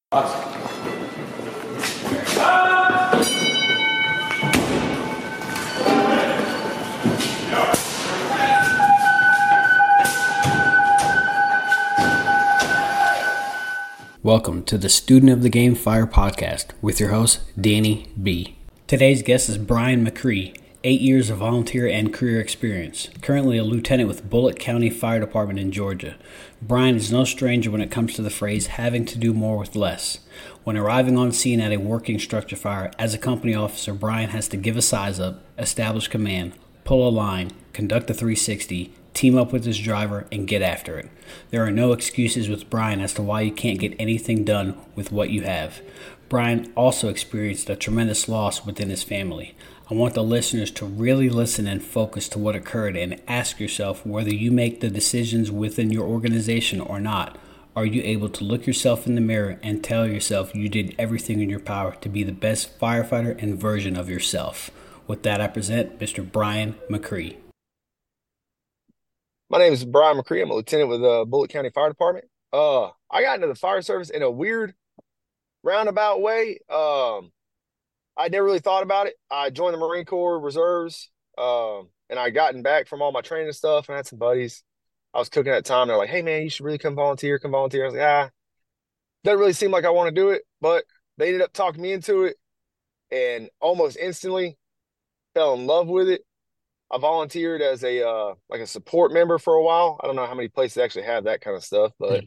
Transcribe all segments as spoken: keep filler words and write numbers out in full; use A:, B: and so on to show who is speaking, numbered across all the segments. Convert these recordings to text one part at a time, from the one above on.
A: Welcome to the Student of the Game Fire podcast with your host, Danny B. Today's guest is Brian McCree, eight years of volunteer and career experience, currently a lieutenant with Bullitt County Fire Department in Georgia. Brian is no stranger when it comes to the phrase having to do more with less. When arriving on scene at a working structure fire as a company officer, Brian has to give a size up, establish command, pull a line, conduct a three sixty, team up with his driver, and get after it. There are no excuses with Brian as to why you can't get anything done with what you have. Brian also experienced a tremendous loss within his family. I want the listeners to really listen and focus to what occurred and ask yourself whether you make the decisions within your organization or not. Are you able to look yourself in the mirror and tell yourself you did everything in your power to be the best firefighter and version of yourself? With that, I present Mister Brian McCree.
B: My name is Brian McCree. I'm a lieutenant with the uh, Bullitt County Fire Department. Uh, I got into the fire service in a weird roundabout way. Um, I never really thought about it. I joined the Marine Corps Reserves, um, and I gotten back from all my training stuff and I had some buddies. I was cooking at the time. They're like, hey, man, you should really come volunteer, come volunteer. I was like, ah, doesn't really seem like I want to do it, but they ended up talking me into it and almost instantly fell in love with it. I volunteered as a uh, like a support member for a while. I don't know how many places actually have that kind of stuff, but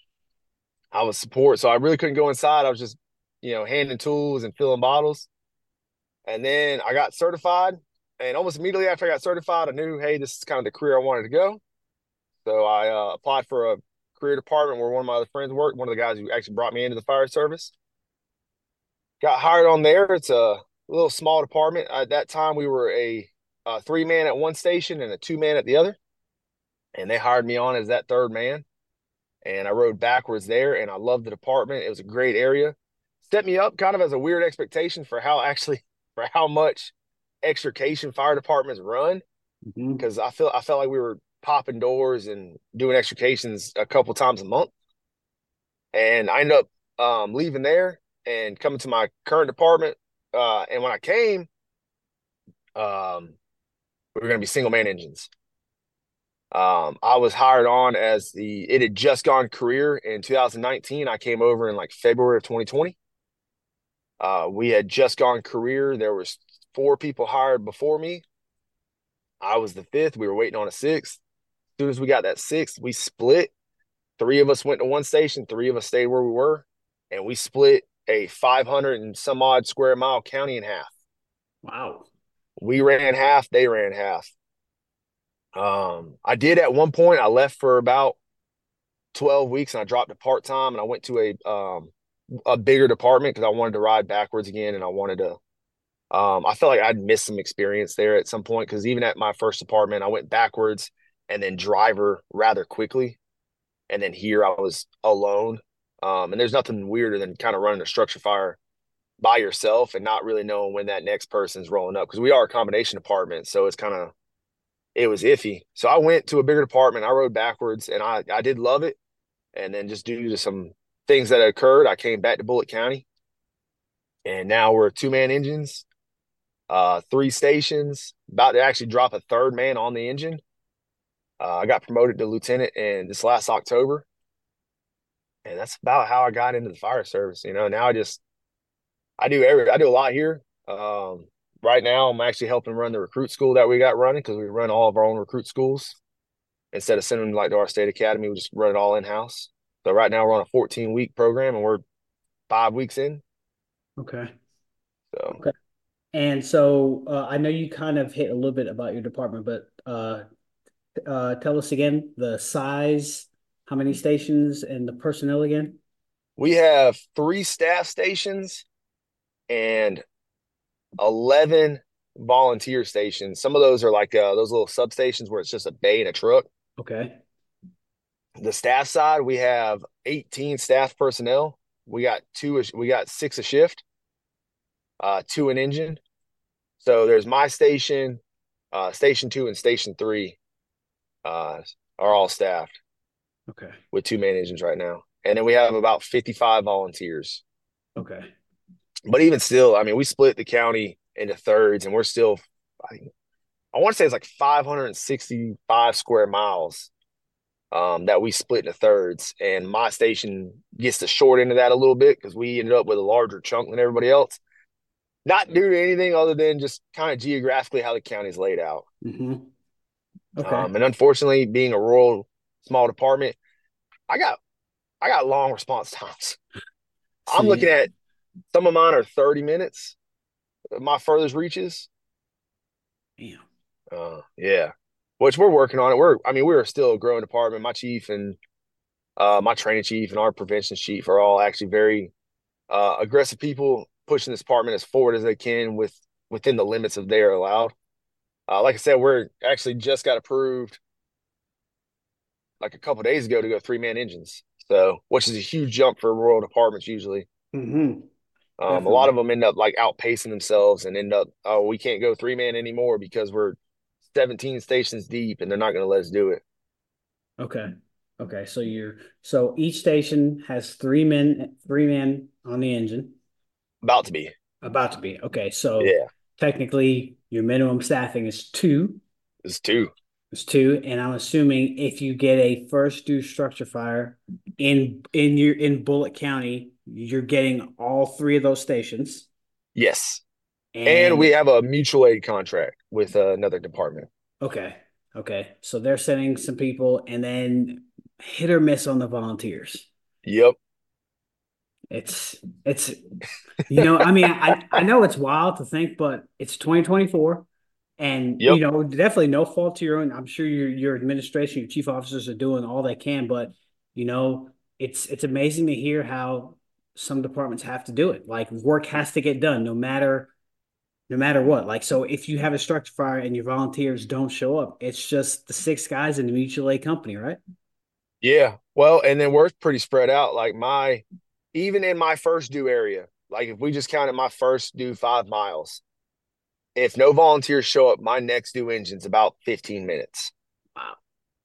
B: I was support, so I really couldn't go inside. I was just, you know, handing tools and filling bottles. And then I got certified, and almost immediately after I got certified, I knew, hey, this is kind of the career I wanted to go. So I uh, applied for a career department where one of my other friends worked, one of the guys who actually brought me into the fire service. Got hired on there. It's a little small department. At that time, we were a Uh, three man at one station and a two man at the other. And they hired me on as that third man. And I rode backwards there and I loved the department. It was a great area. Set me up kind of as a weird expectation for how actually, for how much extrication fire departments run. Because mm-hmm. I feel, I felt like we were popping doors and doing extrications a couple times a month. And I ended up um, leaving there and coming to my current department. Uh, and when I came, um, we were going to be single man engines. Um, I was hired on as the, it had just gone career in two thousand nineteen. I came over in like February of twenty twenty. Uh, we had just gone career. There was four people hired before me. I was the fifth. We were waiting on a sixth. As soon as we got that sixth, we split. Three of us went to one station. Three of us stayed where we were. And we split a five hundred and some odd square mile county in half.
A: Wow. We
B: ran half, they ran half. Um, I did at one point, I left for about twelve weeks and I dropped to part-time and I went to a um a bigger department because I wanted to ride backwards again and I wanted to um I felt like I'd missed some experience there at some point because even at my first department, I went backwards and then driver rather quickly. And then here I was alone. Um, and there's nothing weirder than kind of running a structure fire by yourself and not really knowing when that next person's rolling up because we are a combination department. So it's kind of, it was iffy. So I went to a bigger department. I rode backwards and I, I did love it. And then just due to some things that occurred, I came back to Bullitt County and now we're two man engines, uh, three stations, about to actually drop a third man on the engine. Uh, I got promoted to lieutenant in this last October. And that's about how I got into the fire service. You know, now I just, I do every, I do a lot here. Um, right now, I'm actually helping run the recruit school that we got running because we run all of our own recruit schools. Instead of sending them like to our state academy, we just run it all in-house. So right now we're on a fourteen-week program and we're five weeks in.
A: Okay.
B: So.
A: Okay. And so uh, I know you kind of hit a little bit about your department, but uh, uh, tell us again the size, how many stations, and the personnel again.
B: We have three staff stations and eleven volunteer stations. Some of those are like uh, those little substations where it's just a bay and a truck.
A: Okay.
B: The staff side, we have eighteen staff personnel. We got two, we got six a shift, uh, two an engine. So there's my station, uh, station two, and station three uh, are all staffed.
A: Okay.
B: With two man engines right now. and then we have about fifty-five volunteers.
A: Okay.
B: But even still, I mean, we split the county into thirds, and we're still, I, I want to say it's like five hundred sixty-five square miles um, that we split into thirds. And my station gets the short end of that a little bit because we ended up with a larger chunk than everybody else. Not due to anything other than just kind of geographically how the county's laid out.
A: Mm-hmm. Okay.
B: Um, and unfortunately, being a rural small department, I got I got long response times.
A: So
B: I'm looking
A: you,
B: at some of mine are thirty minutes. My furthest reaches.
A: yeah.
B: Uh, yeah, which we're working on it. We're, I mean, we're still a growing department. My chief and uh, my training chief and our prevention chief are all actually very uh, aggressive people, pushing this department as forward as they can with within the limits of their allowed. Uh, like I said, we're actually just got approved like a couple days ago to go three man engines. So, which is a huge jump for rural departments usually.
A: Mm-hmm.
B: Um, a lot of
A: Definitely.
B: them end up like outpacing themselves and end up, oh, we can't go three man anymore because we're seventeen stations deep and they're not going to let us do it.
A: Okay. Okay. So you're so each station has three men, three men on the engine.
B: About to be.
A: About to be. Okay. So
B: Yeah,
A: technically your minimum staffing is two.
B: it's two.
A: It's two. And I'm assuming if you get a first due structure fire in in your in Bullitt County, you're getting all three of those stations.
B: Yes. And we
A: And
B: have a mutual aid contract with uh, another department.
A: okay. Okay. So they're sending some people and then hit or miss on the volunteers.
B: Yep.
A: It's it's you know, I mean, I I know it's wild to think, but it's twenty twenty-four, and you
B: Yep.
A: know, definitely no fault to your own. I'm sure your your administration, your chief officers are doing all they can, but you know, it's it's amazing to hear how some departments have to do it. Like work has to get done, no matter no matter what. Like so, if you have a structure fire and your volunteers don't show up, it's just the six guys in the mutual aid company, right?
B: Yeah. Well, and then we're pretty spread out. Like my, even in my first due area, like if we just counted my first due five miles, if no volunteers show up, my next due engine's about fifteen minutes.
A: Wow.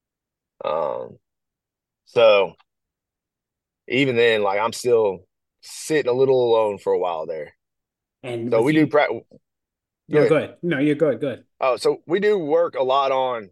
B: Um, so even then, like I'm still sitting a little alone for a while there.
A: And
B: So
A: with
B: we do
A: you,
B: practice. Go
A: no,
B: ahead.
A: go ahead. No, you're good. Good.
B: Oh, so we do work a lot on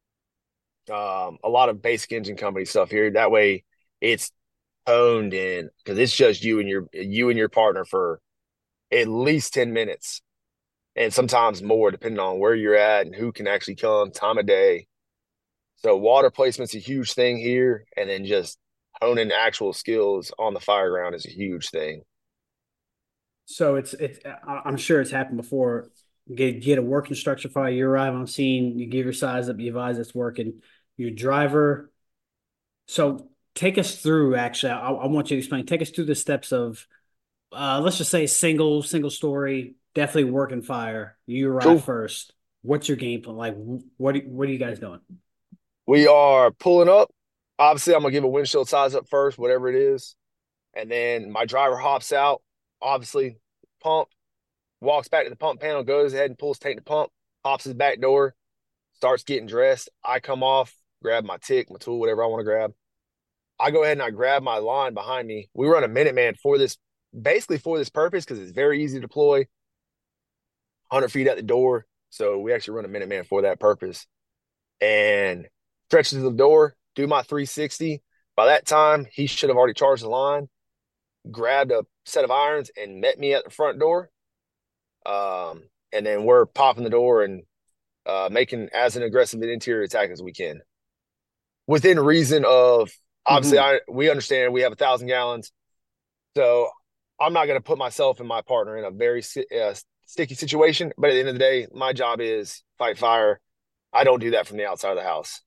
B: um, a lot of basic engine company stuff here. That way, it's honed in because it's just you and your you and your partner for at least ten minutes, and sometimes more, depending on where you're at and who can actually come, time of day. So water placement's a huge thing here, and then just honing actual skills on the fire ground is a huge thing.
A: So it's it's I- am sure it's happened before. Get get a working structure fire. You arrive on scene. You give your size up. You advise it's working. Your driver. So take us through. Actually, I, I want you to explain. Take us through the steps of. Uh, let's just say single single story. Definitely working fire. You arrive
B: Cool.
A: first. What's your game plan? Like, what what are you guys doing?
B: We are pulling up. Obviously, I'm gonna give a windshield size up first, whatever it is, and then my driver hops out. Obviously, pump walks back to the pump panel, goes ahead and pulls tank to pump, hops his back door, starts getting dressed. I come off, grab my tick, my tool, whatever I want to grab. I go ahead and I grab my line behind me. We run a Minuteman for this, basically for this purpose, because it's very easy to deploy, one hundred feet at the door. So we actually run a Minuteman for that purpose. And stretch to the door, do my three sixty. By that time, he should have already charged the line, grabbed a set of irons, and met me at the front door. Um, and then we're popping the door and uh, making as an aggressive an interior attack as we can, within reason of obviously
A: Hmm.
B: I we understand we have a thousand gallons, so I'm not going to put myself and my partner in a very uh, sticky situation. But at the end of the day, my job is fight fire. I don't do that from the outside of the house.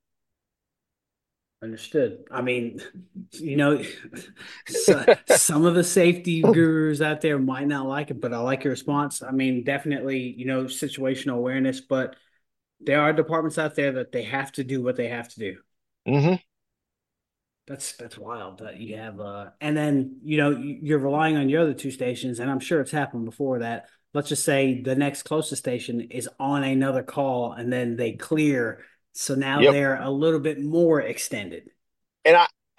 A: Understood. I mean, you know, so, some of the safety gurus out there might not like it, but I like your response. I mean, definitely, you know, situational awareness, but there are departments out there that they have to do what they have to do.
B: Mm-hmm.
A: That's that's wild that you have uh and then, you know, you're relying on your other two stations, and I'm sure it's happened before that. Let's just say the next closest station is on another call and then they clear. So now
B: Yep.
A: they're a little bit more extended.
B: And I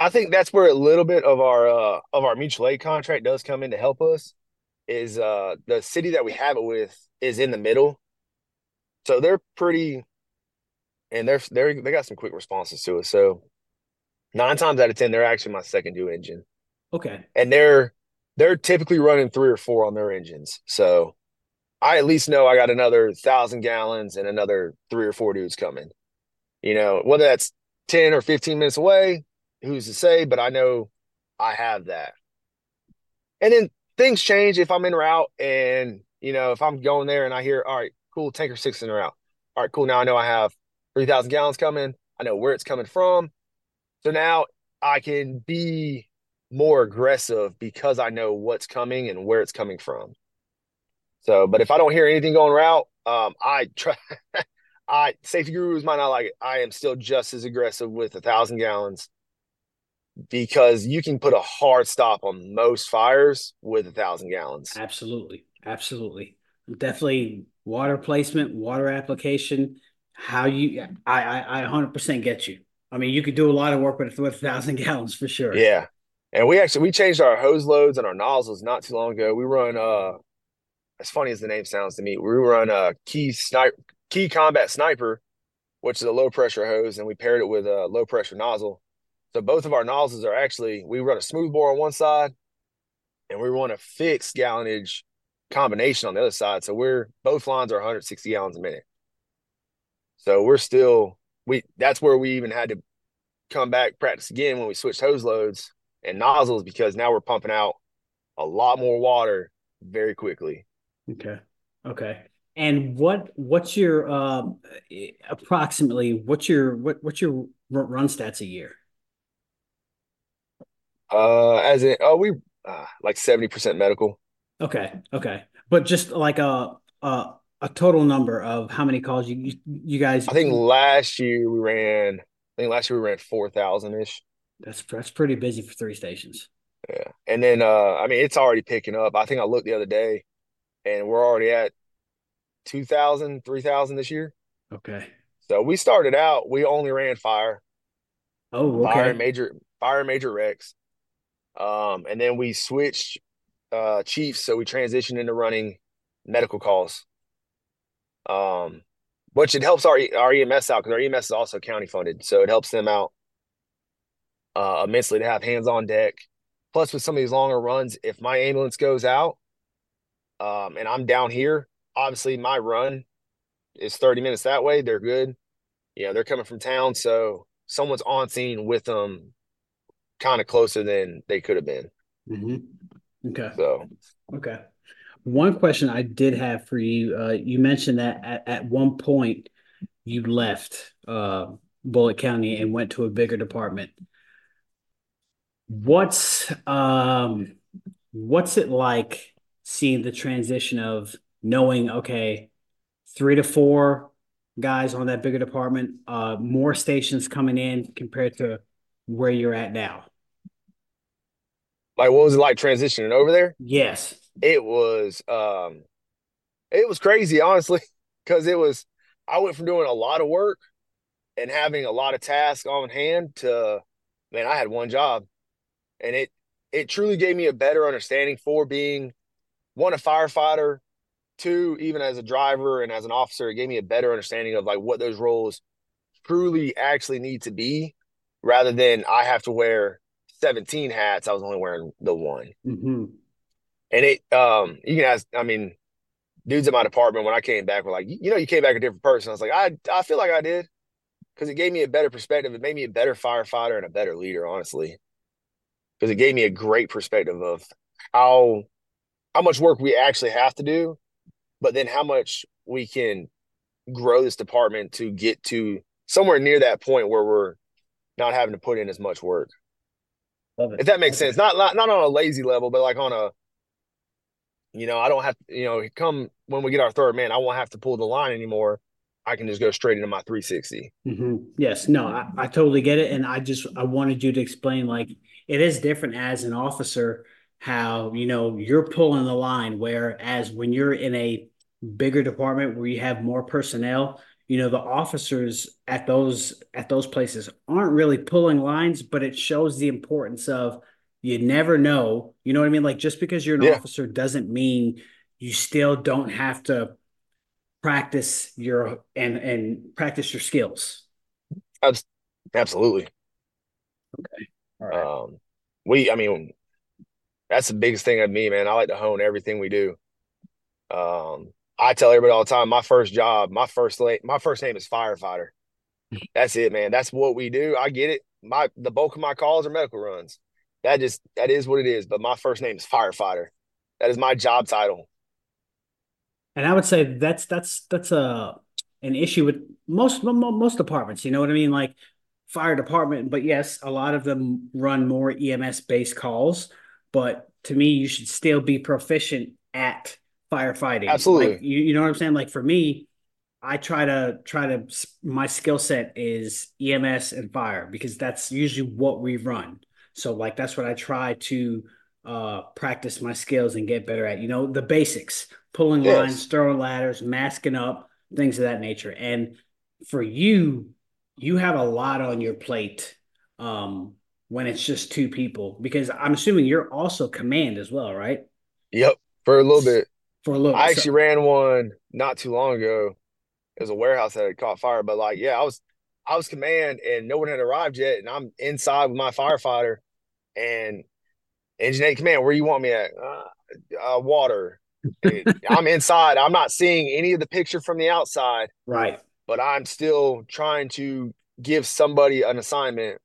B: I think that's where a little bit of our uh of our mutual aid contract does come in to help us. Is uh the city that we have it with is in the middle, so they're pretty, and they're they're they got some quick responses to us. So nine times out of ten, they're actually my second due engine,
A: Okay.
B: and they're they're typically running three or four on their engines. So I at least know I got another thousand gallons and another three or four dudes coming. You know, whether that's ten or fifteen minutes away, who's to say? But I know I have that. And then things change if I'm en route, and you know, if I'm going there and I hear, all right, cool, tanker six in route. All right, cool. Now I know I have three thousand gallons coming. I know where it's coming from. So now I can be more aggressive because I know what's coming and where it's coming from. So, but if I don't hear anything going route, um, I try. I safety gurus might not like it. I am still just as aggressive with a thousand gallons because you can put a hard stop on most fires with a thousand gallons.
A: Absolutely. Absolutely. Definitely water placement, water application, how you, I, I, I one hundred percent get you. I mean, you could do a lot of work with, with a thousand gallons for sure.
B: Yeah. And we actually we changed our hose loads and our nozzles not too long ago. We run uh as funny as the name sounds to me, we run a key sniper key combat sniper, which is a low pressure hose, and we paired it with a low pressure nozzle. So both of our nozzles are actually, we run a smooth bore on one side and we run a fixed gallonage combination on the other side. So we're both lines are one hundred sixty gallons a minute. So we're still we that's where we even had to come back practice again when we switched hose loads and nozzles, because now we're pumping out a lot more water very quickly.
A: Okay. Okay. And what what's your uh, approximately what's your what what's your run stats a year?
B: Uh, as in, oh, we uh, like seventy percent medical.
A: Okay. Okay. But just like a a a total number of how many calls you you, you guys.
B: I think last year we ran, I think last year we ran four thousand ish.
A: That's that's pretty busy for three stations.
B: Yeah. And then, uh, I mean, it's already picking up. I think I looked the other day and we're already at two thousand, three thousand this year.
A: Okay.
B: So we started out, we only ran fire,
A: Oh,
B: fire and
A: okay.
B: major, fire and major wrecks. Um, and then we switched uh chiefs, so we transitioned into running medical calls. Um, which it helps our our E M S out because our E M S is also county funded, so it helps them out uh immensely to have hands on deck. Plus, with some of these longer runs, if my ambulance goes out, um, and I'm down here, obviously my run is thirty minutes that way. They're good. You know, they're coming from town, so someone's on scene with them kind of closer than they could have been.
A: hmm Okay.
B: So
A: Okay. One question I did have for you, uh, you mentioned that at, at one point you left uh, Bullitt County and went to a bigger department. What's um what's it like seeing the transition of knowing, okay, three to four guys on that bigger department, uh, more stations coming in compared to where you're at now?
B: like what was it like transitioning over there?
A: Yes.
B: It was um it was crazy, honestly, because it was I went from doing a lot of work and having a lot of tasks on hand to, man, I had one job, and it it truly gave me a better understanding for being one, a firefighter, two, even as a driver and as an officer. It gave me a better understanding of like what those roles truly actually need to be, rather than I have to wear seventeen hats. I was only wearing the one.
A: hmm
B: And it um you can ask, I mean, dudes in my department when I came back were like, you know, you came back a different person. I was like, I I feel like I did, because it gave me a better perspective. It made me a better firefighter and a better leader, honestly, because it gave me a great perspective of how how much work we actually have to do, but then how much we can grow this department to get to somewhere near that point where we're not having to put in as much work.
A: Love
B: If
A: it.
B: that makes
A: Okay.
B: sense. Not not not on a lazy level, but like on a, you know, I don't have to, you know, come when we get our third man, I won't have to pull the line anymore. I can just go straight into my three sixty.
A: hmm Yes, no, I, I totally get it. And I just I wanted you to explain like it is different as an officer, how you know you're pulling the line, whereas when you're in a bigger department where you have more personnel, you know, the officers at those at those places aren't really pulling lines, but it shows the importance of you never know. You know what I mean? Like just because you're an
B: Yeah,
A: officer doesn't mean you still don't have to practice your and and practice your skills.
B: abs- absolutely.
A: All right.
B: Um, we, I mean, that's the biggest thing of me, man. I like to hone everything we do. Um, I tell everybody all the time, my first job, my first la- my first name is firefighter. That's it, man. That's what we do. I get it. My the bulk of my calls are medical runs. That just that is what it is. But my first name is firefighter. That is my job title.
A: And I would say that's that's that's a an issue with most most departments. You know what I mean? Like fire department, but yes, a lot of them run more E M S based calls. But to me, you should still be proficient at firefighting. Like
B: Absolutely.
A: you, you know what I'm saying? Like for me, I try to try to my skill set is E M S and fire because that's usually what we run. So like that's what I try to uh practice my skills and get better at. You know, the basics, pulling lines,
B: Yes.
A: throwing ladders, masking up, things of that nature. And for you, you have a lot on your plate um when it's just two people because I'm assuming you're also command as well, right?
B: Yep. For a little bit.
A: For a little bit.
B: I
A: So
B: actually ran one not too long ago. It was a warehouse that had caught fire. But like, yeah, I was I was command and no one had arrived yet. And I'm inside with my firefighter and engine eight command, where you want me at? Uh, uh, water. It, I'm inside. I'm not seeing any of the picture from the outside,
A: right,
B: but I'm still trying to give somebody an assignment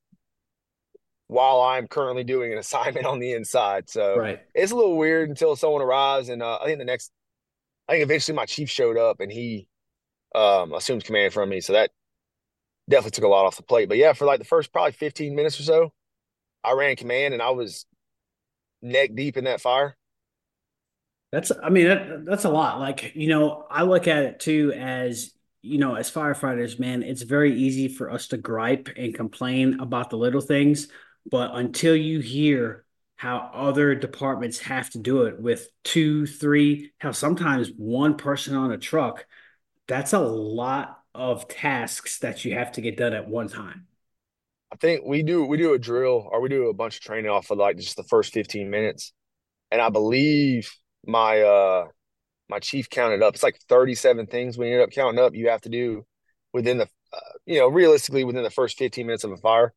B: while I'm currently doing an assignment on the inside. So
A: right.
B: it's a little weird until someone arrives. And uh, I think the next, I think eventually my chief showed up and he um, assumed command from me. So that definitely took a lot off the plate. But yeah, for like the first probably fifteen minutes or so, I ran command and I was neck deep in that fire.
A: That's, I mean, that, that's a lot. Like, you know, I look at it too as, you know, as firefighters, man, it's very easy for us to gripe and complain about the little things. But until you hear how other departments have to do it with two, three, how sometimes one person on a truck, that's a lot of tasks that you have to get done at one time.
B: I think we do we do a drill or we do a bunch of training off of like just the first fifteen minutes. And I believe my uh my chief counted up. It's like thirty-seven things we ended up counting up you have to do within the uh, you know, realistically within the first fifteen minutes of a fire.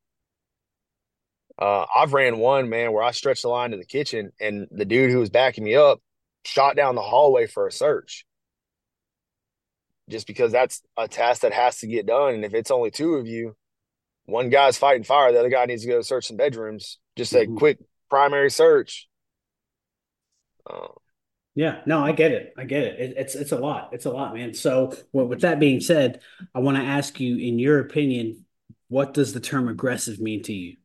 B: Uh I've ran one, man, where I stretched the line to the kitchen and the dude who was backing me up shot down the hallway for a search just because that's a task that has to get done. And if it's only two of you, one guy's fighting fire, the other guy needs to go search some bedrooms. Just a
A: Mhm.
B: quick primary search. Um,
A: Yeah, no, I get it. I get it. It. It's it's a lot. It's a lot, man. So, well, with that being said, I want to ask you, in your opinion, what does the term aggressive mean to you?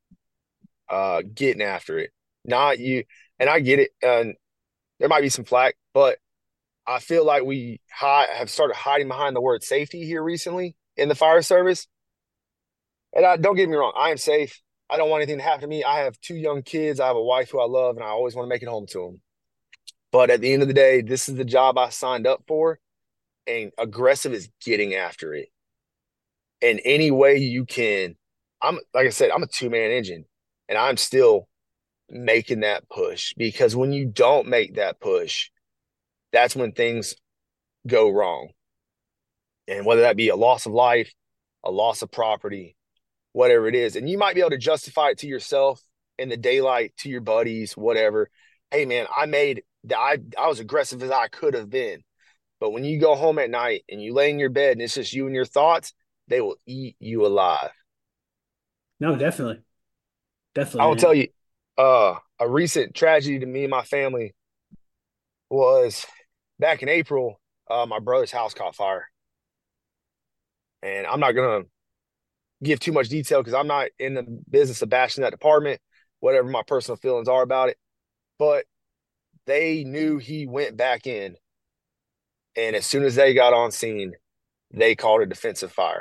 B: uh, getting after it, not you. And I get it. And there might be some flack, but I feel like we hi- have started hiding behind the word safety here recently in the fire service. And I, don't get me wrong, I am safe. I don't want anything to happen to me. I have two young kids. I have a wife who I love, and I always want to make it home to them. But at the end of the day, this is the job I signed up for, and aggressive is getting after it in any way you can. I'm like I said, I'm a two man engine, and I'm still making that push because when you don't make that push, that's when things go wrong. And whether that be a loss of life, a loss of property, whatever it is. And you might be able to justify it to yourself in the daylight, to your buddies, whatever. Hey man, I made I I was aggressive as I could have been. But when you go home at night and you lay in your bed and it's just you and your thoughts, they will eat you alive.
A: No, definitely,
B: I
A: definitely,
B: will tell
A: man.
B: you, uh, a recent tragedy to me and my family was back in April. Uh, my brother's house caught fire, and I'm not gonna give too much detail because I'm not in the business of bashing that department, whatever my personal feelings are about it. But they knew he went back in, and as soon as they got on scene, they called a defensive fire.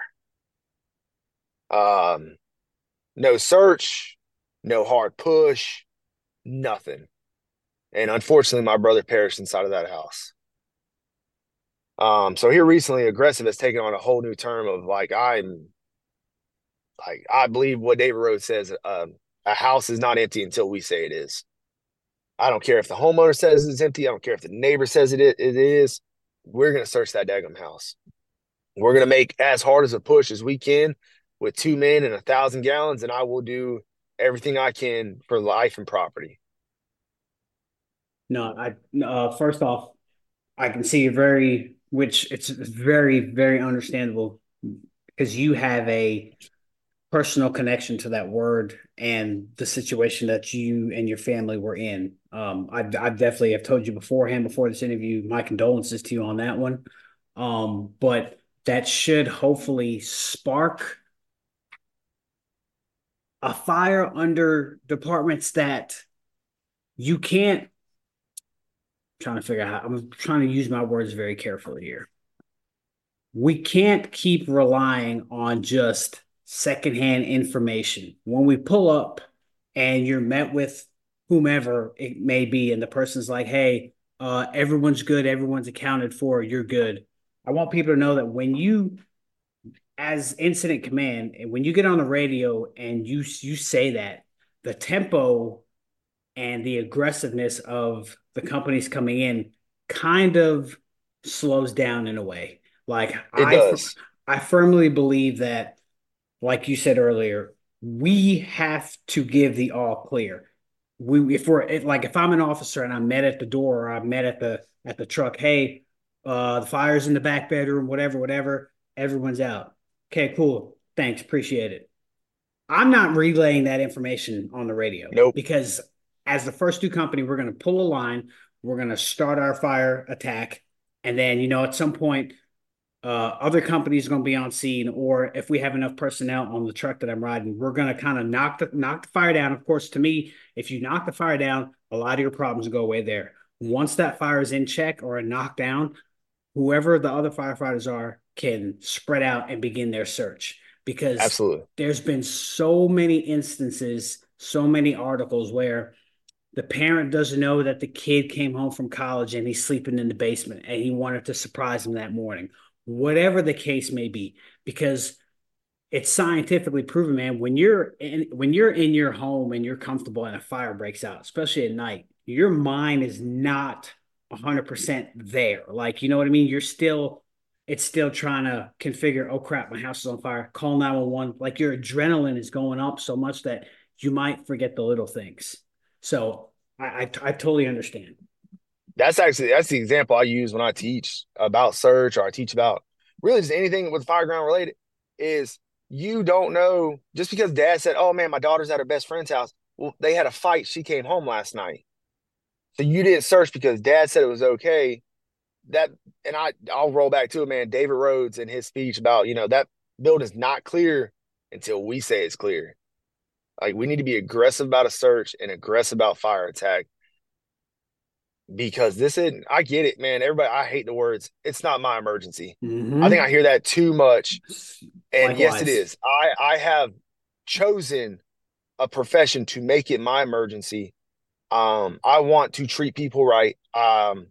B: Um, no search, no hard push, nothing. And unfortunately, my brother perished inside of that house. Um, so here recently, aggressive has taken on a whole new term of like I'm like I believe what David Rhodes says. Um, a house is not empty until we say it is. I don't care if the homeowner says it's empty. I don't care if the neighbor says it it is. We're gonna search that daggum house. We're gonna make as hard as a push as we can with two men and a thousand gallons, and I will do everything I can for life and property.
A: No, I uh, first off, I can see you very, which it's very, very understandable because you have a personal connection to that word and the situation that you and your family were in. Um, I, I definitely have told you beforehand, before this interview, my condolences to you on that one. Um, but that should hopefully spark a fire under departments that you can't. I'm trying to figure out how I'm trying to use my words very carefully here. We can't keep relying on just secondhand information. When we pull up and you're met with whomever it may be, and the person's like, hey, uh, everyone's good, everyone's accounted for, you're good. I want people to know that when you, as incident command, and when you get on the radio and you you say that, the tempo and the aggressiveness of the companies coming in kind of slows down in a way. Like
B: It
A: I,
B: does.
A: I firmly believe that, like you said earlier, we have to give the all clear. We, if we're like, if I'm an officer and I'm met at the door or I'm met at the at the truck, hey, uh, the fire's in the back bedroom, whatever, whatever. Everyone's out. Okay, cool. Thanks, appreciate it. I'm not relaying that information on the radio
B: Nope.
A: because as the first due company, we're going to pull a line, we're going to start our fire attack, and then you know at some point, uh, other companies are going to be on scene, or if we have enough personnel on the truck that I'm riding, we're going to kind of knock the knock the fire down. Of course, to me, if you knock the fire down, a lot of your problems go away there. Once that fire is in check or knocked down, whoever the other firefighters are can spread out and begin their search because
B: Absolutely.
A: there's been so many instances, so many articles where the parent doesn't know that the kid came home from college and he's sleeping in the basement and he wanted to surprise him that morning. Whatever the case may be, because it's scientifically proven, man. When you're in when you're in your home and you're comfortable and a fire breaks out, especially at night, your mind is not one hundred percent there. Like, you know what I mean? You're still it's still trying to configure, oh crap, my house is on fire. Call nine one one. Like your adrenaline is going up so much that you might forget the little things. So I I, I totally understand.
B: That's actually that's the example I use when I teach about search or I teach about really just anything with fireground related is you don't know just because dad said, oh man, my daughter's at her best friend's house. Well, they had a fight. She came home last night. So you didn't search because dad said it was okay. That and I I'll roll back to it, man. David Rhodes in his speech about, you know, that building's not clear until we say it's clear. Like we need to be aggressive about a search and aggressive about fire attack because this isn't, I get it, man. Everybody, I hate the words. It's not my emergency. I think I
A: Mm-hmm.
B: hear that too much. And yes, it
A: Likewise.
B: is. I, I have chosen a profession to make it my emergency. Um, I want to treat people right. Um,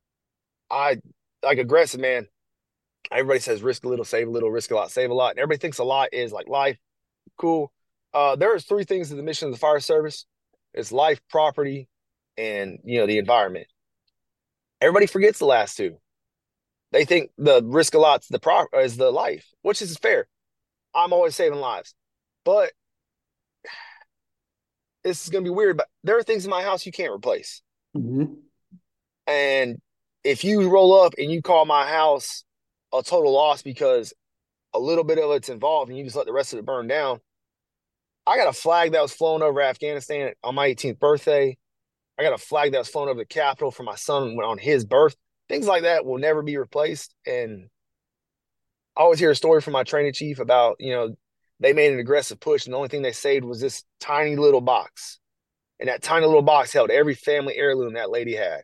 B: I like aggressive, man. Everybody says risk a little, save a little, risk a lot, save a lot. And everybody thinks a lot is like life. Cool. Uh, there are three things in the mission of the fire service. It's life, property, and you know, the environment. Everybody forgets the last two. They think the risk a lot's the pro is the life, which is fair. I'm always saving lives. But this is gonna be weird, but there are things in my house you can't replace.
A: Mm-hmm.
B: And if you roll up and you call my house a total loss because a little bit of it's involved and you just let the rest of it burn down, I got a flag that was flown over Afghanistan on my eighteenth birthday. I got a flag that was flown over the Capitol for my son on his birth. Things like that will never be replaced. And I always hear a story from my training chief about, you know, they made an aggressive push, and the only thing they saved was this tiny little box. And that tiny little box held every family heirloom that lady had.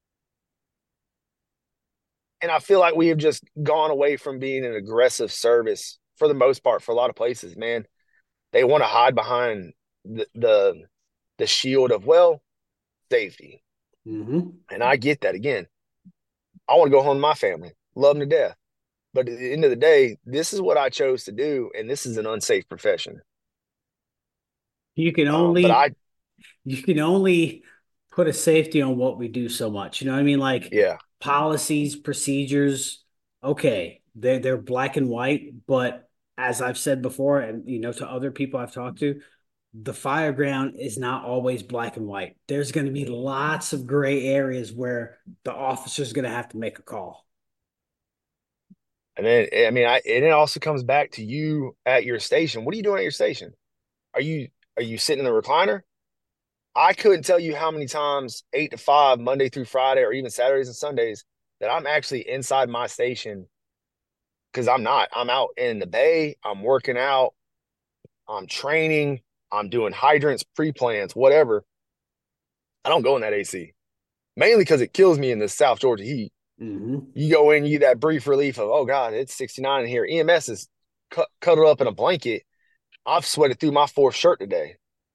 B: And I feel like we have just gone away from being an aggressive service for the most part for a lot of places, man. They want to hide behind the the, the shield of, well, safety.
A: Mm-hmm.
B: And I get that again. I want to go home to my family. love them to death. But at the end of the day, this is what I chose to do, and this is an unsafe profession.
A: You can
B: Um, but
A: only
B: I,
A: you can only put a safety on what we do so much. You know what I mean? Like
B: yeah,
A: policies, procedures, okay, they're they're black and white, but as I've said before, and you know, to other people I've talked to, the fire ground is not always black and white. There's going to be lots of gray areas where the officer's going to have to make a call.
B: and then I mean, I and it also comes back to you at your station. What are you doing at your station? Are you are you sitting in the recliner? I couldn't tell you how many times eight to five, Monday through Friday, or even Saturdays and Sundays, that I'm actually inside my station because I'm not. I'm out in the bay. I'm working out. I'm training. I'm doing hydrants, pre-plans, whatever. I don't go in that A C mainly because it kills me in the South Georgia heat.
A: Mm-hmm.
B: You go in, you get that brief relief of, oh God, it's sixty-nine in here. E M S is cut, cuddled up in a blanket. I've sweated through my fourth shirt today.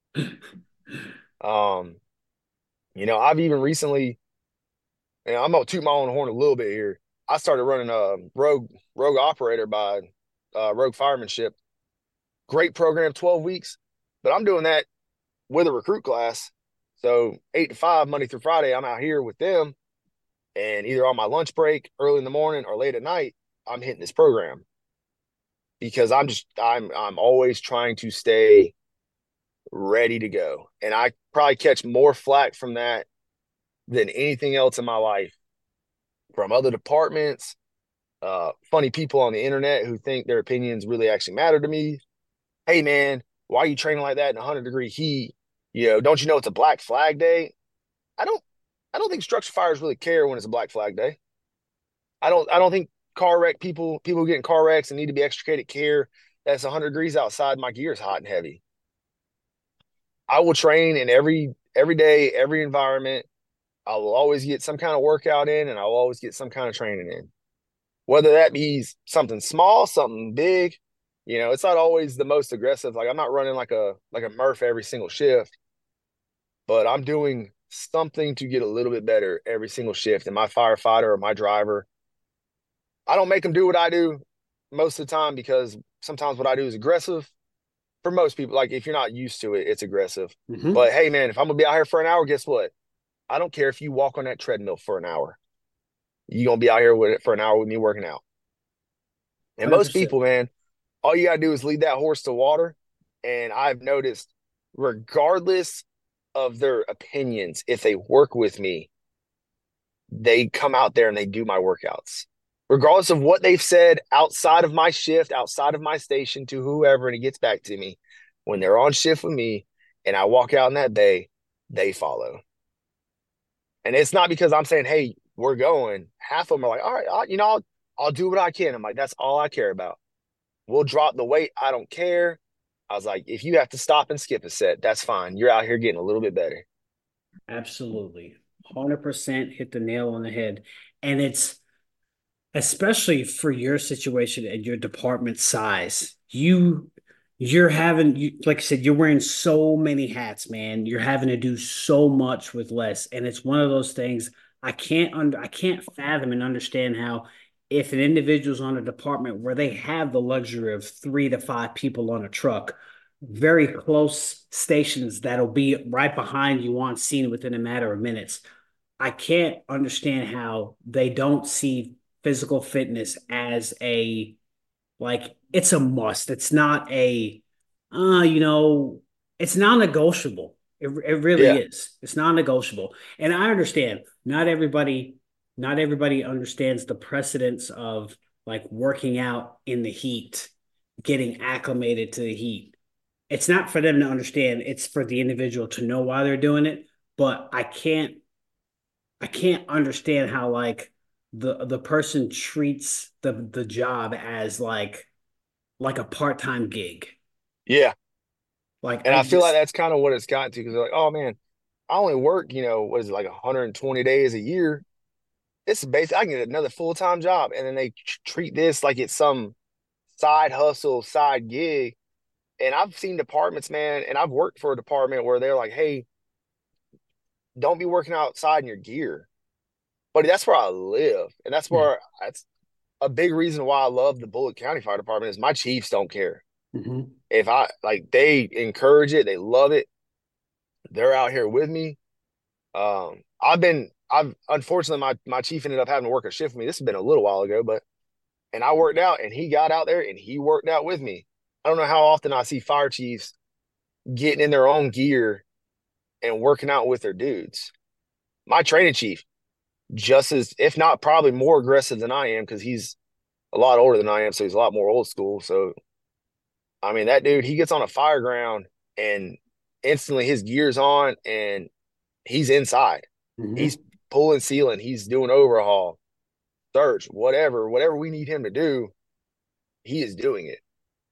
B: Um, you know, I've even recently, and I'm gonna toot my own horn a little bit here. I started running a rogue rogue operator by uh, Rogue Firemanship. Great program, twelve weeks, but I'm doing that with a recruit class. So eight to five, Monday through Friday, I'm out here with them, and either on my lunch break, early in the morning, or late at night, I'm hitting this program because I'm just I'm I'm always trying to stay ready to go, and I probably catch more flack from that than anything else in my life from other departments, uh, funny people on the internet who think their opinions really actually matter to me. Hey man, why are you training like that in one hundred degree heat? You know, don't you know it's a Black Flag Day? I don't I don't think structure fires really care when it's a Black Flag Day. I don't I don't think car wreck people people getting car wrecks and need to be extricated care that's one hundred degrees outside. My gear is hot and heavy. I will train in every every day, every environment. I will always get some kind of workout in, and I will always get some kind of training in. Whether that be something small, something big, you know, it's not always the most aggressive. Like I'm not running like a like a Murph every single shift, but I'm doing something to get a little bit better every single shift. And my firefighter or my driver, I don't make them do what I do most of the time because sometimes what I do is aggressive. For most people, like if you're not used to it, it's aggressive.
A: Mm-hmm.
B: But hey, man, if I'm gonna be out here for an hour, guess what? I don't care if you walk on that treadmill for an hour. You're gonna be out here with it for an hour with me working out. And most
A: one hundred percent.
B: people, man, all you gotta do is lead that horse to water. And I've noticed, regardless of their opinions, if they work with me, they come out there and they do my workouts. Regardless of what they've said outside of my shift, outside of my station to whoever, and it gets back to me, when they're on shift with me and I walk out in that bay, they follow. And it's not because I'm saying, hey, we're going. Half of them are like, all right, I'll, you know, I'll, I'll do what I can. I'm like, that's all I care about. We'll drop the weight. I don't care. I was like, if you have to stop and skip a set, that's fine. You're out here getting a little bit better.
A: Absolutely. one hundred percent hit the nail on the head. And it's especially for your situation and your department size. You you're having you, like I said, you're wearing so many hats, man. You're having to do so much with less. And it's one of those things I can't under I can't fathom and understand how if an individual's on a department where they have the luxury of three to five people on a truck, very close stations that'll be right behind you on scene within a matter of minutes. I can't understand how they don't see physical fitness as a like it's a must. It's not a uh, you know, it's non-negotiable. It, it really
B: Yeah.
A: is. It's non-negotiable. And I understand not everybody not everybody understands the precedence of like working out in the heat, getting acclimated to the heat. It's not for them to understand, it's for the individual to know why they're doing it, but I can't I can't understand how like the the person treats the the job as like like a part-time gig.
B: Yeah.
A: Like
B: And
A: I
B: I feel like
A: just
B: that's kind of what it's gotten to because they're like, oh man, I only work, you know, what is it, like one hundred twenty days a year. It's basic. I can get another full time job. And then they tr- treat this like it's some side hustle, side gig. And I've seen departments, man, and I've worked for a department where they're like, hey, don't be working outside in your gear. But that's where I live. And that's
A: yeah,
B: where that's a big reason why I love the Bullitt County Fire Department is my chiefs don't care.
A: Mm-hmm.
B: If I like, they encourage it, they love it. They're out here with me. Um, I've been, I've unfortunately my my chief ended up having to work a shift with me. This has been a little while ago, but and I worked out, and he got out there and he worked out with me. I don't know how often I see fire chiefs getting in their own gear and working out with their dudes. My training chief, just as, if not probably more aggressive than I am, because he's a lot older than I am, so he's a lot more old school. So, I mean, that dude, he gets on a fire ground and instantly his gear's on and he's inside. He's
A: Mm-hmm.
B: pulling, sealing, he's doing overhaul, search, whatever, whatever we need him to do, he is doing it.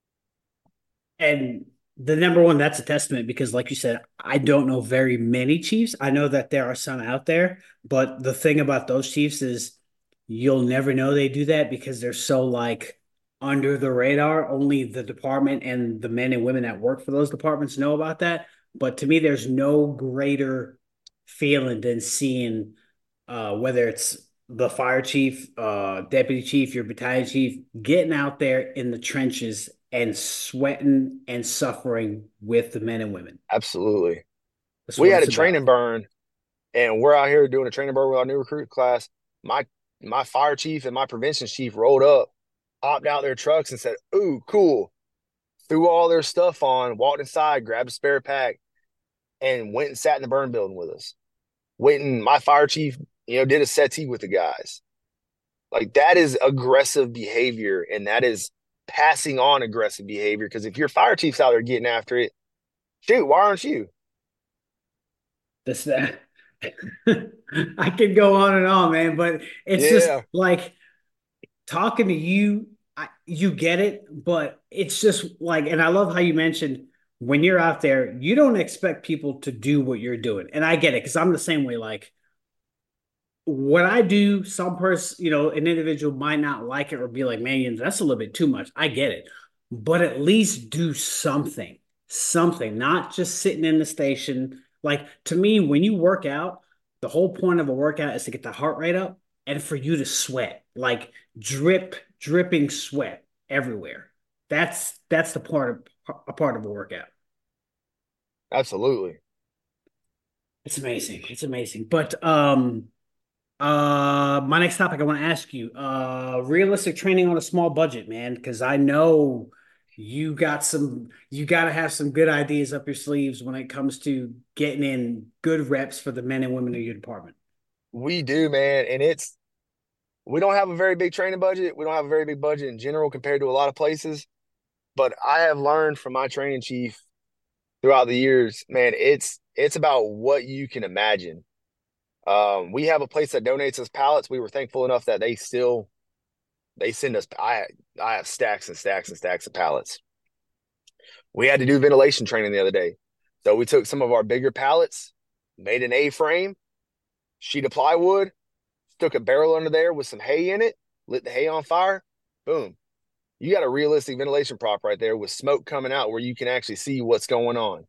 A: And the number one, that's a testament because, like you said, I don't know very many Chiefs. I know that there are some out there, but the thing about those Chiefs is you'll never know they do that because they're so like under the radar. Only the department and the men and women that work for those departments know about that. But to me, there's no greater feeling than seeing uh, whether it's the fire chief, uh, deputy chief, your battalion chief, getting out there in the trenches and sweating and suffering with the men and women.
B: Absolutely.
A: That's
B: We
A: what
B: had
A: it's
B: a
A: about.
B: training burn and we're out here doing a training burn with our new recruit class. My my fire chief and my prevention chief rolled up, hopped out their trucks and said, "Ooh, cool." Threw all their stuff on, walked inside, grabbed a spare pack, and went and sat in the burn building with us. Went and my fire chief, you know, did a settee with the guys. Like, that is aggressive behavior, and that is passing on aggressive behavior. Because if your fire chief's out there getting after it, shoot, why aren't you?
A: This that I could go on and on, man, but it's just
B: Yeah,
A: like talking to you, I, you get it, but it's just like, and I love how you mentioned when you're out there, you don't expect people to do what you're doing. And I get it because I'm the same way. Like what I do, some person, you know, an individual might not like it or be like, man, that's a little bit too much. I get it. But at least do something, something, not just sitting in the station. Like to me, when you work out, the whole point of a workout is to get the heart rate up and for you to sweat, like drip, dripping sweat everywhere. That's that's the part of a part of a workout.
B: absolutely.
A: It's amazing. It's amazing. But um Uh, my next topic I want to ask you, uh, realistic training on a small budget, man, because I know you got some, you got to have some good ideas up your sleeves when it comes to getting in good reps for the men and women of your department.
B: We do, man. And it's, we don't have a very big training budget. We don't have a very big budget in general compared to a lot of places. But I have learned from my training chief throughout the years, man, it's it's about what you can imagine. Um, we have a place that donates us pallets. We were thankful enough that they still they send us. I I have stacks and stacks and stacks of pallets. We had to do ventilation training the other day, so we took some of our bigger pallets, made an A-frame, sheet of plywood, stuck a barrel under there with some hay in it, lit the hay on fire. Boom. You got a realistic ventilation prop right there with smoke coming out where you can actually see what's going on.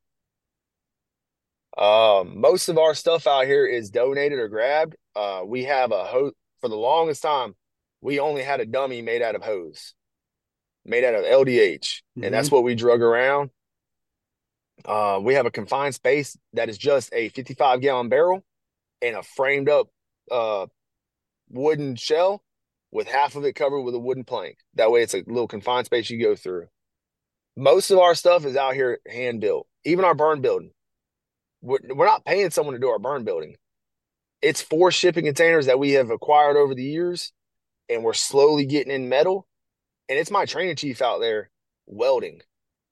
B: Um, most of our stuff out here is donated or grabbed. Uh, we have a hose for the longest time. We only had a dummy made out of hose, made out of L D H, and that's
A: Hmm.
B: what we drug around. Uh, we have a confined space that is just a fifty-five gallon barrel and a framed up uh, wooden shell with half of it covered with a wooden plank. That way, it's a little confined space you go through. Most of our stuff is out here hand built. Even our burn building, we're, we're not paying someone to do our burn building. It's four shipping containers that we have acquired over the years, and we're slowly getting in metal. And it's my training chief out there welding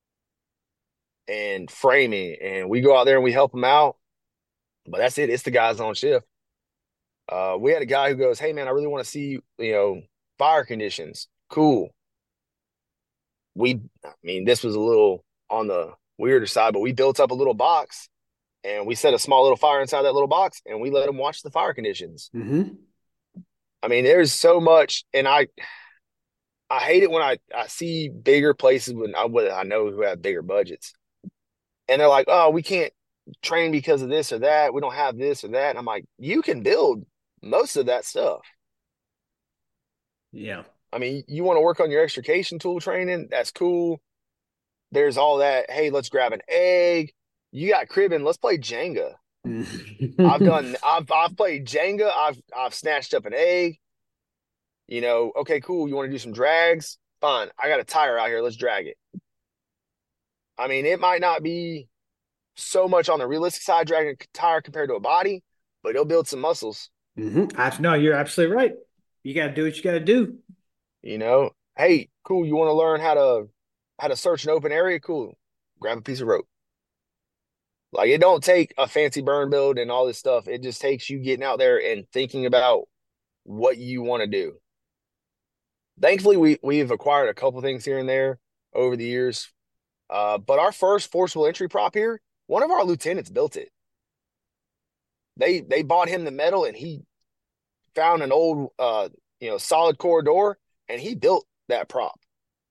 B: and framing, and we go out there and we help them out. But that's it. It's the guys on shift. Uh, we had a guy who goes, "Hey man, I really want to see you know fire conditions." Cool. We, I mean, this was a little on the weirder side, but we built up a little box and we set a small little fire inside that little box, and we let them watch the fire conditions.
A: Hmm.
B: I mean, there's so much, and I I hate it when I, I see bigger places when I when I know who have bigger budgets, and they're like, "Oh, we can't train because of this or that. We don't have this or that." And I'm like, "You can build most of that stuff."
A: Yeah.
B: I mean, you want to work on your extrication tool training? That's cool. There's all that. Hey, let's grab an egg. You got cribbing. Let's play Jenga. I've done. I've I've played Jenga. I've I've snatched up an egg. You know. Okay, cool. You want to do some drags? Fine. I got a tire out here. Let's drag it. I mean, it might not be so much on the realistic side dragging a tire compared to a body, but it'll build some muscles.
A: Mm-hmm. I, no, you're absolutely right. You got to do what you got to do.
B: You know. Hey, cool. You want to learn how to how to search an open area? Cool. Grab a piece of rope. Like it don't take a fancy burn build and all this stuff. It just takes you getting out there and thinking about what you want to do. Thankfully, we we've acquired a couple things here and there over the years. Uh, but our first forcible entry prop here, one of our lieutenants built it. They they bought him the metal and he found an old uh you know solid core door and he built that prop.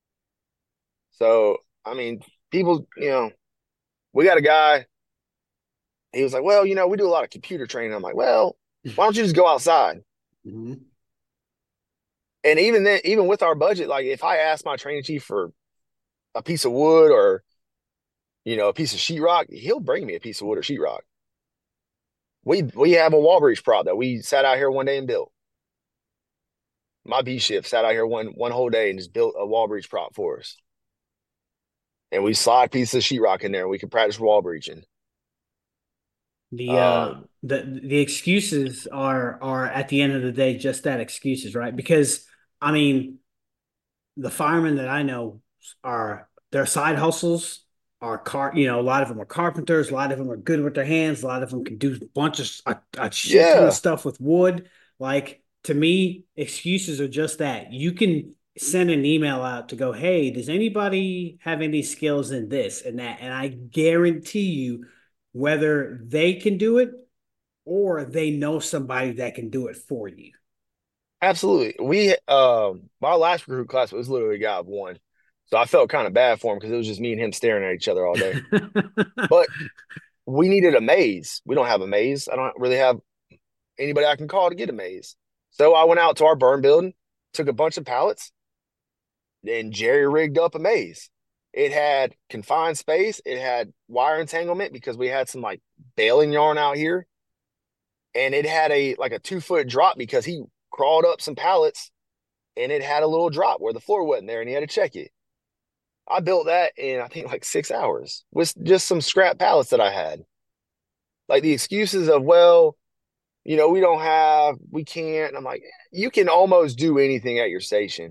B: So I mean, people, you know, we got a guy. He was like, well, you know, we do a lot of computer training. I'm like, well, why don't you just go outside?
A: Mm-hmm.
B: And even then, even with our budget, like if I ask my training chief for a piece of wood or, you know, a piece of sheetrock, he'll bring me a piece of wood or sheetrock. We we have a wall breach prop that we sat out here one day and built. My B shift sat out here one one whole day and just built a wall breach prop for us. And we slide pieces of sheetrock in there and we can practice wall breaching.
A: The uh
B: Um,
A: the the excuses are are at the end of the day just that, excuses, right? Because I mean, the firemen that I know are their side hustles are car, you know, a lot of them are carpenters, a lot of them are good with their hands, a lot of them can do a bunch of a, a shit ton of
B: yeah,
A: stuff with wood. Like to me, excuses are just that. You can send an email out to go, hey, does anybody have any skills in this and that? And I guarantee you, whether they can do it or they know somebody that can do it for you.
B: absolutely. We um my last recruit class was literally a guy of one. So I felt kind of bad for him because it was just me and him staring at each other all day. But we needed a maze. We don't have a maze. I don't really have anybody I can call to get a maze. So I went out to our burn building, took a bunch of pallets, and jerry rigged up a maze. It had confined space. It had wire entanglement because we had some like baling yarn out here, and it had a like a two foot drop because he crawled up some pallets, and it had a little drop where the floor wasn't there, and he had to check it. I built that in I think like six hours with just some scrap pallets that I had. Like the excuses of, well, you know, we don't have, we can't. I'm like, you can almost do anything at your station.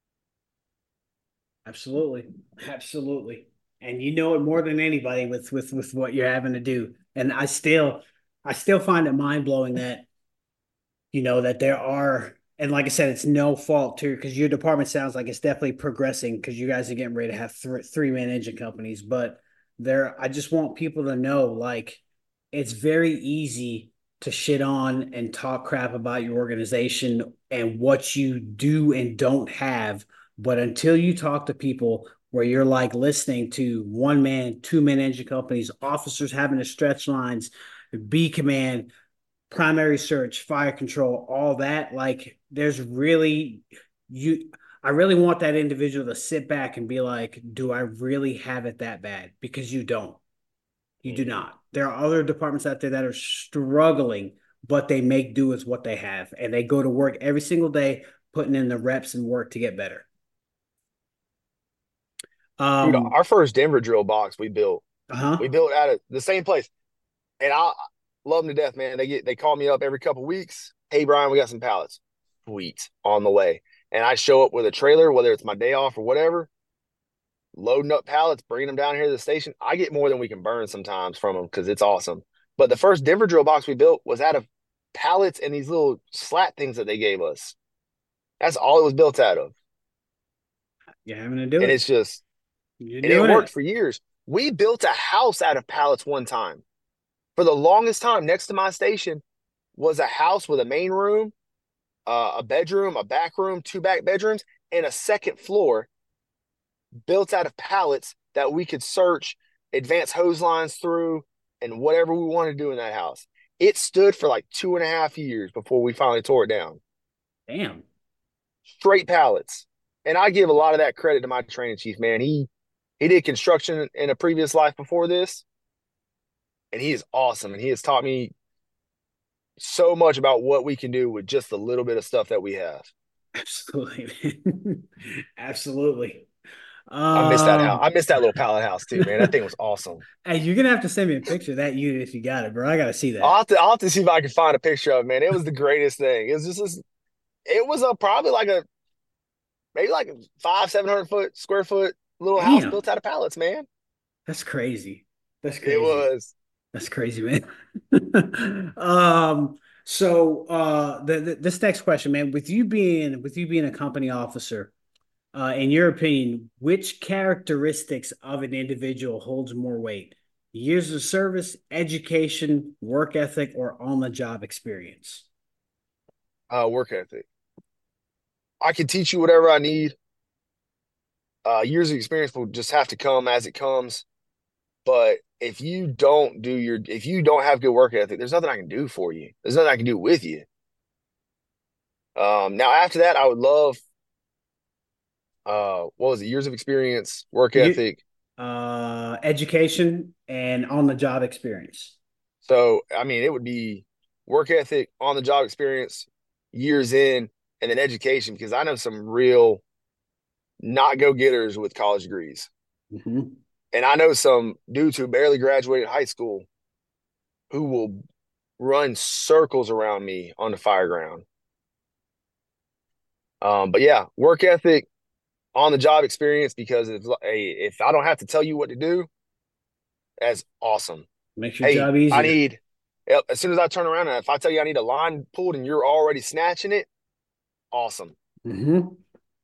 A: Absolutely. Absolutely. And you know it more than anybody with with with what you're having to do. And I still I still find it mind-blowing that you know that there are, and like I said, it's no fault too, because your department sounds like it's definitely progressing because you guys are getting ready to have th- three-man engine companies. But there, I just want people to know, like, it's very easy to shit on and talk crap about your organization and what you do and don't have. But until you talk to people where you're like listening to one man, two man engine companies, officers having to stretch lines, B command, primary search, fire control, all that, like there's really you I really want that individual to sit back and be like, do I really have it that bad? Because you don't. You do
B: Mm-hmm.
A: not. There are other departments out there that are struggling, but they make do with what they have and they go to work every single day putting in the reps and work to get better.
B: Dude,
A: Um,
B: our first Denver drill box we built, we
A: uh-huh.
B: built out of the same place. And I love them to death, man. They get they call me up every couple weeks. Hey Brian, we got some pallets. Sweet, on the way. And I show up with a trailer, whether it's my day off or whatever, loading up pallets, bringing them down here to the station. I get more than we can burn sometimes from them because it's awesome. But the first Denver drill box we built was out of pallets and these little slat things that they gave us. That's all it was built out of.
A: You're having to do
B: And
A: it.
B: it's just,
A: You're
B: and it
A: doing
B: worked
A: it.
B: for years. We built a house out of pallets one time. For the longest time, next to my station was a house with a main room, uh, a bedroom, a back room, two back bedrooms, and a second floor built out of pallets that we could search, advance hose lines through, and whatever we wanted to do in that house. It stood for like two and a half years before we finally tore it down.
A: Damn.
B: straight pallets. And I give a lot of that credit to my training chief, man. He he did construction in a previous life before this, and he is awesome. And he has taught me so much about what we can do with just a little bit of stuff that we have.
A: Absolutely. Absolutely.
B: I miss that house.
A: Um,
B: I miss that little pallet house too, man. That thing was awesome.
A: hey, you're gonna have to send me a picture of that unit if you got it, bro. I gotta see
B: I'll
A: that.
B: have to I'll have to see if I can find a picture of it, man. It was the greatest thing. It was just this, it was a probably like a maybe like a five, seven hundred foot square foot little house
A: Damn,
B: built out of pallets, man.
A: that's crazy. That's
B: It
A: crazy.
B: was.
A: That's crazy, man. um, so uh the, the this next question, man, with you being with you being a company officer, uh, in your opinion, which characteristics of an individual holds more weight? Years of service, education, work ethic, or on-the-job experience?
B: Uh, work ethic. I can teach you whatever I need. Uh, years of experience will just have to come as it comes. But if you don't do your, if you don't have good work ethic, there's nothing I can do for you. There's nothing I can do with you. Um, now after that, I would love, uh, what was it? Years of experience, work
A: You,
B: ethic.
A: uh, education and on-the-job experience.
B: So, I mean, it would be work ethic, on the job experience, years in, and then education, because I know some real not go getters with college degrees.
A: Mhm.
B: And I know some dudes who barely graduated high school who will run circles around me on the fire ground. Um, but yeah, work ethic, on the job experience, because if if I don't have to tell you what to do, that's awesome.
A: Makes your
B: Hey,
A: job
B: I
A: easier.
B: need, yep, as soon as I turn around and if I tell you I need a line pulled and you're already snatching it, awesome.
A: Hmm.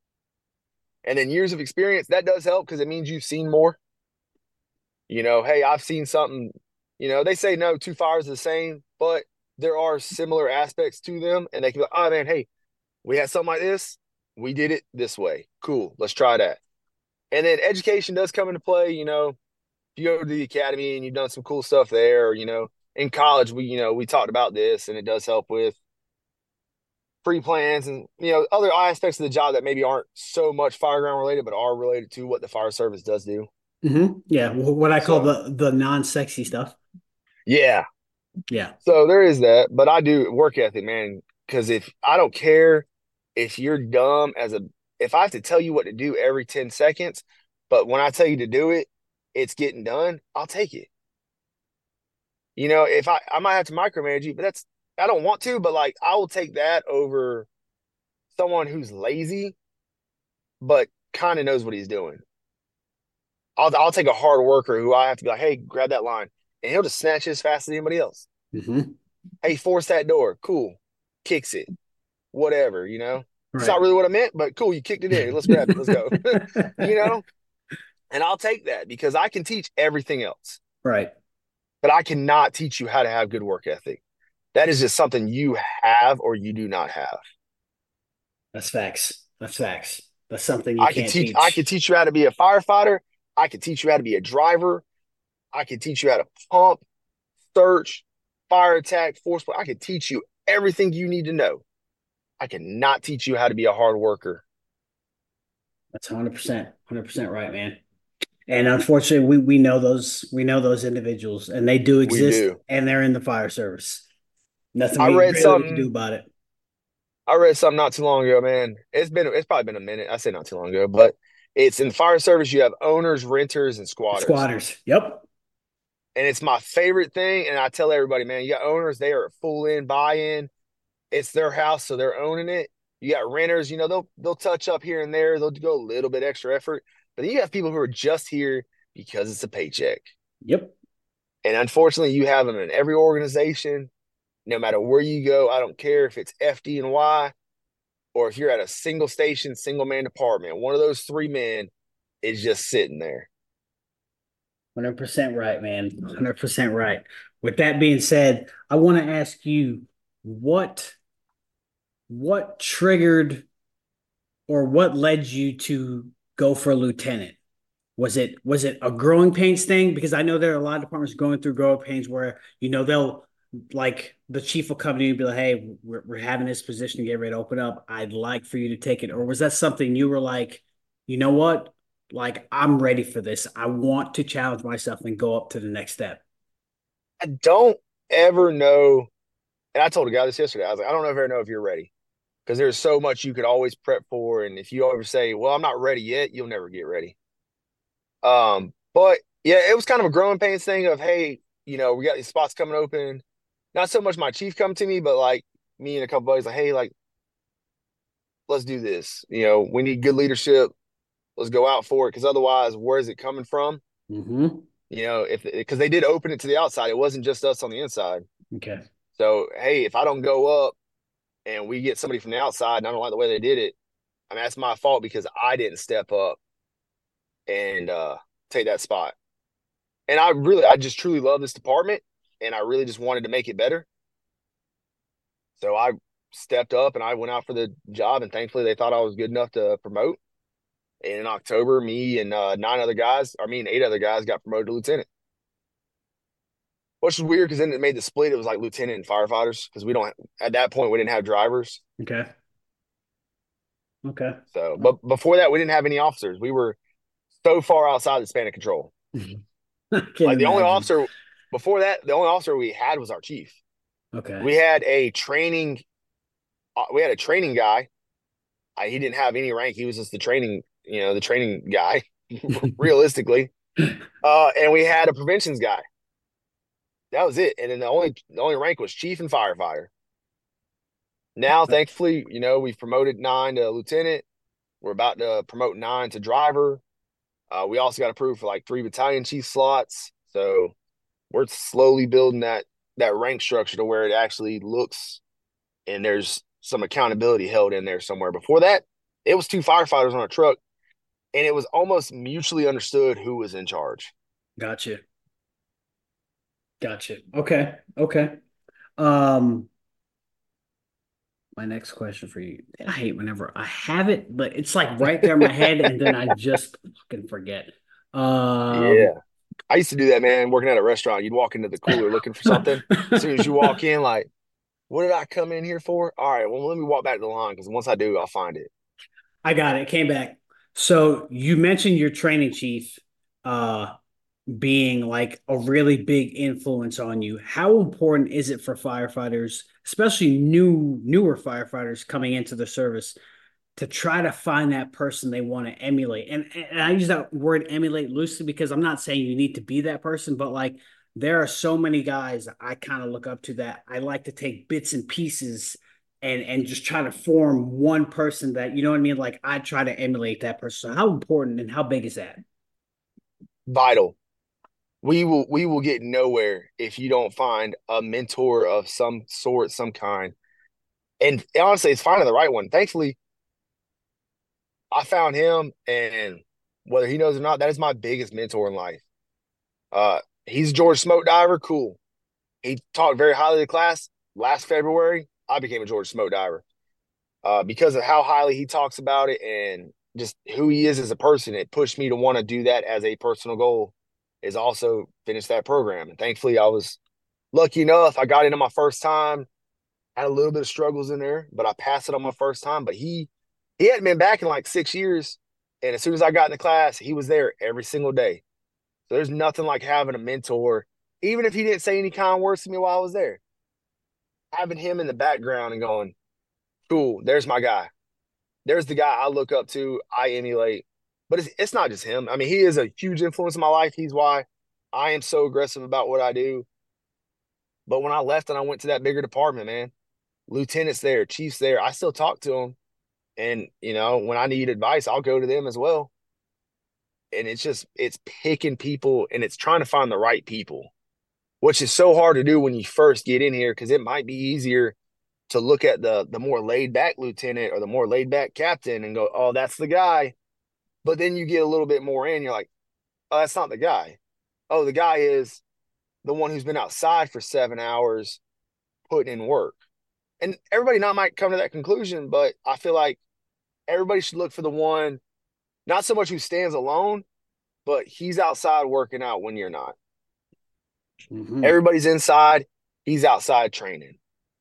B: And then years of experience, that does help because it means you've seen more. You know, hey, I've seen something, you know, they say no, two fires are the same, but there are similar aspects to them. And they can be like, oh man, hey, we had something like this. We did it this way. Cool. Let's try that. And then education does come into play. You know, if you go to the academy and you've done some cool stuff there, or, you know, in college, we, you know, we talked about this and it does help with free plans and, you know, other aspects of the job that maybe aren't so much fireground related, but are related to what the fire service does do.
A: Hmm. Yeah, wh- what I call
B: So,
A: the the non-sexy stuff.
B: yeah.
A: Yeah.
B: So there is that. But I do work ethic, man, because if I don't care if you're dumb as a, if I have to tell you what to do every ten seconds, but when I tell you to do it, it's getting done, I'll take it. You know, if I I might have to micromanage you, but that's I don't want to, but like I will take that over someone who's lazy but kind of knows what he's doing. I'll I'll take a hard worker who I have to be like, hey, grab that line, and he'll just snatch it as fast as anybody else.
A: Hmm.
B: Hey, force that door, cool, kicks it, whatever, you know. It's
A: Right.
B: not really what I meant, but cool, you kicked it in. Let's grab it. Let's go. You know, and I'll take that because I can teach everything else,
A: Right.
B: but I cannot teach you how to have good work ethic. That is just something you have or you do not have.
A: That's facts. That's facts. That's something you
B: I could
A: can't
B: teach I could
A: teach.
B: teach you how to be a firefighter. I could teach you how to be a driver. I could teach you how to pump, search, fire attack, force. I could teach you everything you need to know. I cannot teach you how to be a hard worker.
A: That's one hundred percent, one hundred percent right, man. And unfortunately, we we know those we know those individuals, and they do
B: We
A: exist,
B: do.
A: and they're in the fire service. Nothing
B: I
A: we
B: read
A: really we can do
B: something.
A: about it.
B: I read something not too long ago, man. It's been it's probably been a minute. I say not too long ago, but it's in the fire service. You have owners, renters, and squatters,
A: Squatters. Yep.
B: and it's my favorite thing. And I tell everybody, man, you got owners; they are full in, buy in. It's their house, so they're owning it. You got renters, you know, they'll they'll touch up here and there. They'll go a little bit extra effort. But then you have people who are just here because it's a paycheck.
A: Yep.
B: And unfortunately, you have them in every organization, no matter where you go. I don't care if it's F D and Y or if you're at a single station, single man department. One of those three men is just sitting there.
A: one hundred percent right, man. one hundred percent right. With that being said, I want to ask you what what triggered or what led you to go for a lieutenant? Was it was it a growing pains thing? Because I know there are a lot of departments going through growing pains where you know they'll like the chief will come to you and be like, "Hey, we're we're having this position to get ready to open up. I'd like for you to take it." Or was that something you were like, you know what? Like, I'm ready for this. I want to challenge myself and go up to the next step.
B: I don't ever know. And I told a guy this yesterday. I was like, I don't ever know if you're ready because there's so much you could always prep for. And if you ever say, well, I'm not ready yet, you'll never get ready. Um, but yeah, it was kind of a growing pains thing of, hey, you know, we got these spots coming open. Not so much my chief come to me, but like me and a couple buddies, like, hey, like, let's do this. You know, we need good leadership. Let's go out for it because otherwise, where is it coming from?
A: Mm-hmm.
B: You know, if because they did open it to the outside, it wasn't just us on the inside.
A: Okay.
B: So, hey, if I don't go up and we get somebody from the outside and I don't like the way they did it, I mean, that's my fault because I didn't step up and uh, take that spot. And I really, I just truly love this department and I really just wanted to make it better. So I stepped up and I went out for the job. And thankfully, they thought I was good enough to promote. And in October, me and uh, nine other guys, I mean, eight other guys got promoted to lieutenant. Which was weird because then it made the split. It was like lieutenant and firefighters because we don't, at that point, we didn't have drivers.
A: Okay. Okay.
B: So, but before that, we didn't have any officers. We were so far outside the span of control.
A: I can't
B: Like the only
A: imagine.
B: officer before that, the only officer we had was our chief.
A: Okay.
B: We had a training, uh, we had a training guy. I, he didn't have any rank. He was just the training, you know, the training guy, realistically. Uh, and we had a preventions guy. That was it. And then the only the only rank was chief and firefighter. Now, thankfully, you know, we've promoted nine to lieutenant. We're about to promote nine to driver. Uh, we also got approved for like three battalion chief slots. So we're slowly building that that rank structure to where it actually looks and there's some accountability held in there somewhere. Before that, it was two firefighters on a truck, and it was almost mutually understood who was in charge.
A: Gotcha. Gotcha. Okay. Okay. Um, my next question for you. I hate whenever I have it, but it's like right there in my head, and then I just fucking forget. Um,
B: Yeah. I used to do that, man, working at a restaurant. You'd walk into the cooler looking for something. As soon as you walk in, like, what did I come in here for? All right, well, let me walk back to the line because once I do, I'll find it.
A: I got it. Came back. So you mentioned your training chief uh being like a really big influence on you. How important is it for firefighters, especially new newer firefighters coming into the service, to try to find that person they want to emulate? And, and I use that word emulate loosely because I'm not saying you need to be that person, but like there are so many guys I kind of look up to that I like to take bits and pieces and and just try to form one person that, you know what I mean? Like I try to emulate that person. So how important and how big is that?
B: Vital. We will we will get nowhere if you don't find a mentor of some sort, some kind. And honestly, it's finding the right one. Thankfully, I found him, and whether he knows or not, that is my biggest mentor in life. Uh, he's a Georgia smoke diver. Cool. He talked very highly of the class. Last February, I became a Georgia smoke diver uh, because of how highly he talks about it and just who he is as a person. It pushed me to want to do that as a personal goal. Is also finish that program, and thankfully, I was lucky enough. I got into my first time. Had a little bit of struggles in there, but I passed it on my first time. But he he hadn't been back in like six years, and as soon as I got in the class, he was there every single day. So there's nothing like having a mentor, even if he didn't say any kind words to me while I was there. Having him in the background and going, "Cool, there's my guy. There's the guy I look up to, I emulate." But it's it's not just him. I mean, he is a huge influence in my life. He's why I am so aggressive about what I do. But when I left and I went to that bigger department, man, lieutenants there, chiefs there, I still talk to them. And, you know, when I need advice, I'll go to them as well. And it's just, it's picking people and it's trying to find the right people, which is so hard to do when you first get in here because it might be easier to look at the the more laid back lieutenant or the more laid back captain and go, oh, that's the guy. But then you get a little bit more in, you're like, oh, that's not the guy. Oh, the guy is the one who's been outside for seven hours putting in work. And everybody not might come to that conclusion, but I feel like everybody should look for the one, not so much who stands alone, but he's outside working out when you're not.
A: Mm-hmm.
B: Everybody's inside. he's outside training.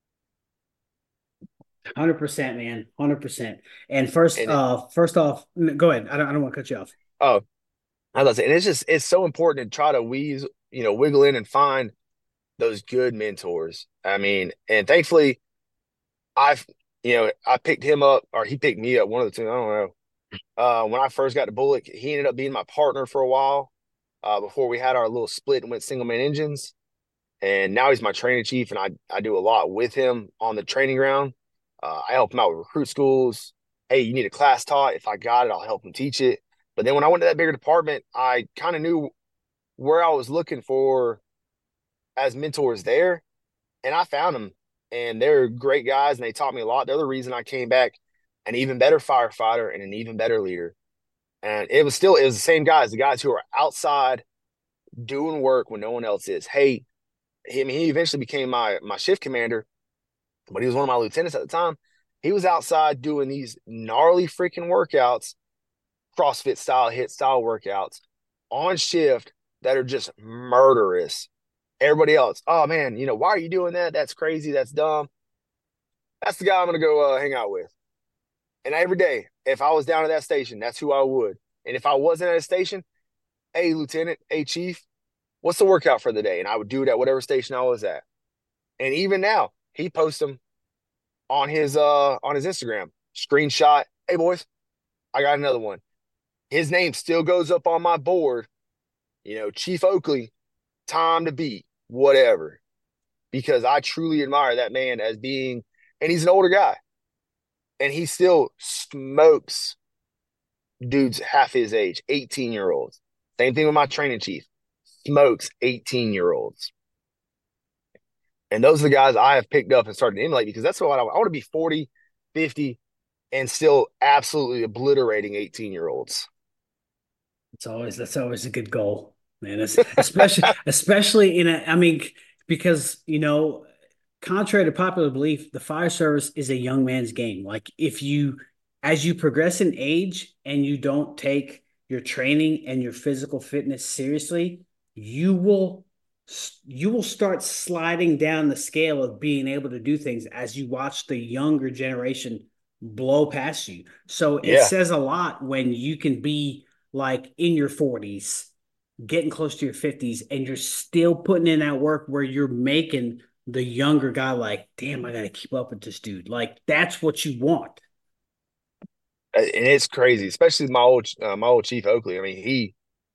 A: one hundred percent, man. one hundred percent. And first,
B: And it,
A: uh, first off, go ahead. I don't, I don't want to cut you off.
B: oh, I was saying, and it's just it's so important to try to wheeze, you know, wiggle in and find those good mentors. I mean, and thankfully, I've you know I picked him up or he picked me up, one of the two. I don't know. Uh, when I first got to Bullock, he ended up being my partner for a while uh, before we had our little split and went single man engines. And now he's my training chief, and I I do a lot with him on the training ground. Uh, I help him out with recruit schools. Hey, you need a class taught? If I got it, I'll help him teach it. But then when I went to that bigger department, I kind of knew where I was looking for as mentors there, and I found them. And they're great guys, and they taught me a lot. They're the reason I came back an even better firefighter and an even better leader. And it was still it was the same guys, the guys who are outside doing work when no one else is. Hey, he, I mean, he eventually became my my shift commander, but he was one of my lieutenants at the time. He was outside doing these gnarly freaking workouts, CrossFit style, hit style workouts on shift that are just murderous. Everybody else, oh man, you know, why are you doing that? That's crazy. That's dumb. That's the guy I'm going to go uh, hang out with. And every day, if I was down at that station, that's who I would. And if I wasn't at a station, hey, Lieutenant, hey, Chief, what's the workout for the day? And I would do it at whatever station I was at. And even now, he posts them on his uh on his Instagram. Screenshot, hey boys, I got another one. His name still goes up on my board, you know, Chief Oakley, time to beat, whatever. Because I truly admire that man as being, and he's an older guy. And he still smokes dudes half his age, eighteen year olds. Same thing with my training chief, smokes eighteen year olds. And those are the guys I have picked up and started to emulate because that's what I, I want to be forty, fifty, and still absolutely obliterating eighteen year olds.
A: It's always that's always a good goal, man. It's, especially especially in a, I mean, because you know, contrary to popular belief, the fire service is a young man's game. Like if you, as you progress in age and you don't take your training and your physical fitness seriously, you will you will start sliding down the scale of being able to do things as you watch the younger generation blow past you. So it
B: Yeah.
A: says a lot when you can be like in your forties, getting close to your fifties, and you're still putting in that work where you're making the younger guy like, damn, I got to keep up with this dude. Like that's what you want.
B: And it's crazy, especially my old uh, my old Chief Oakley. I mean, he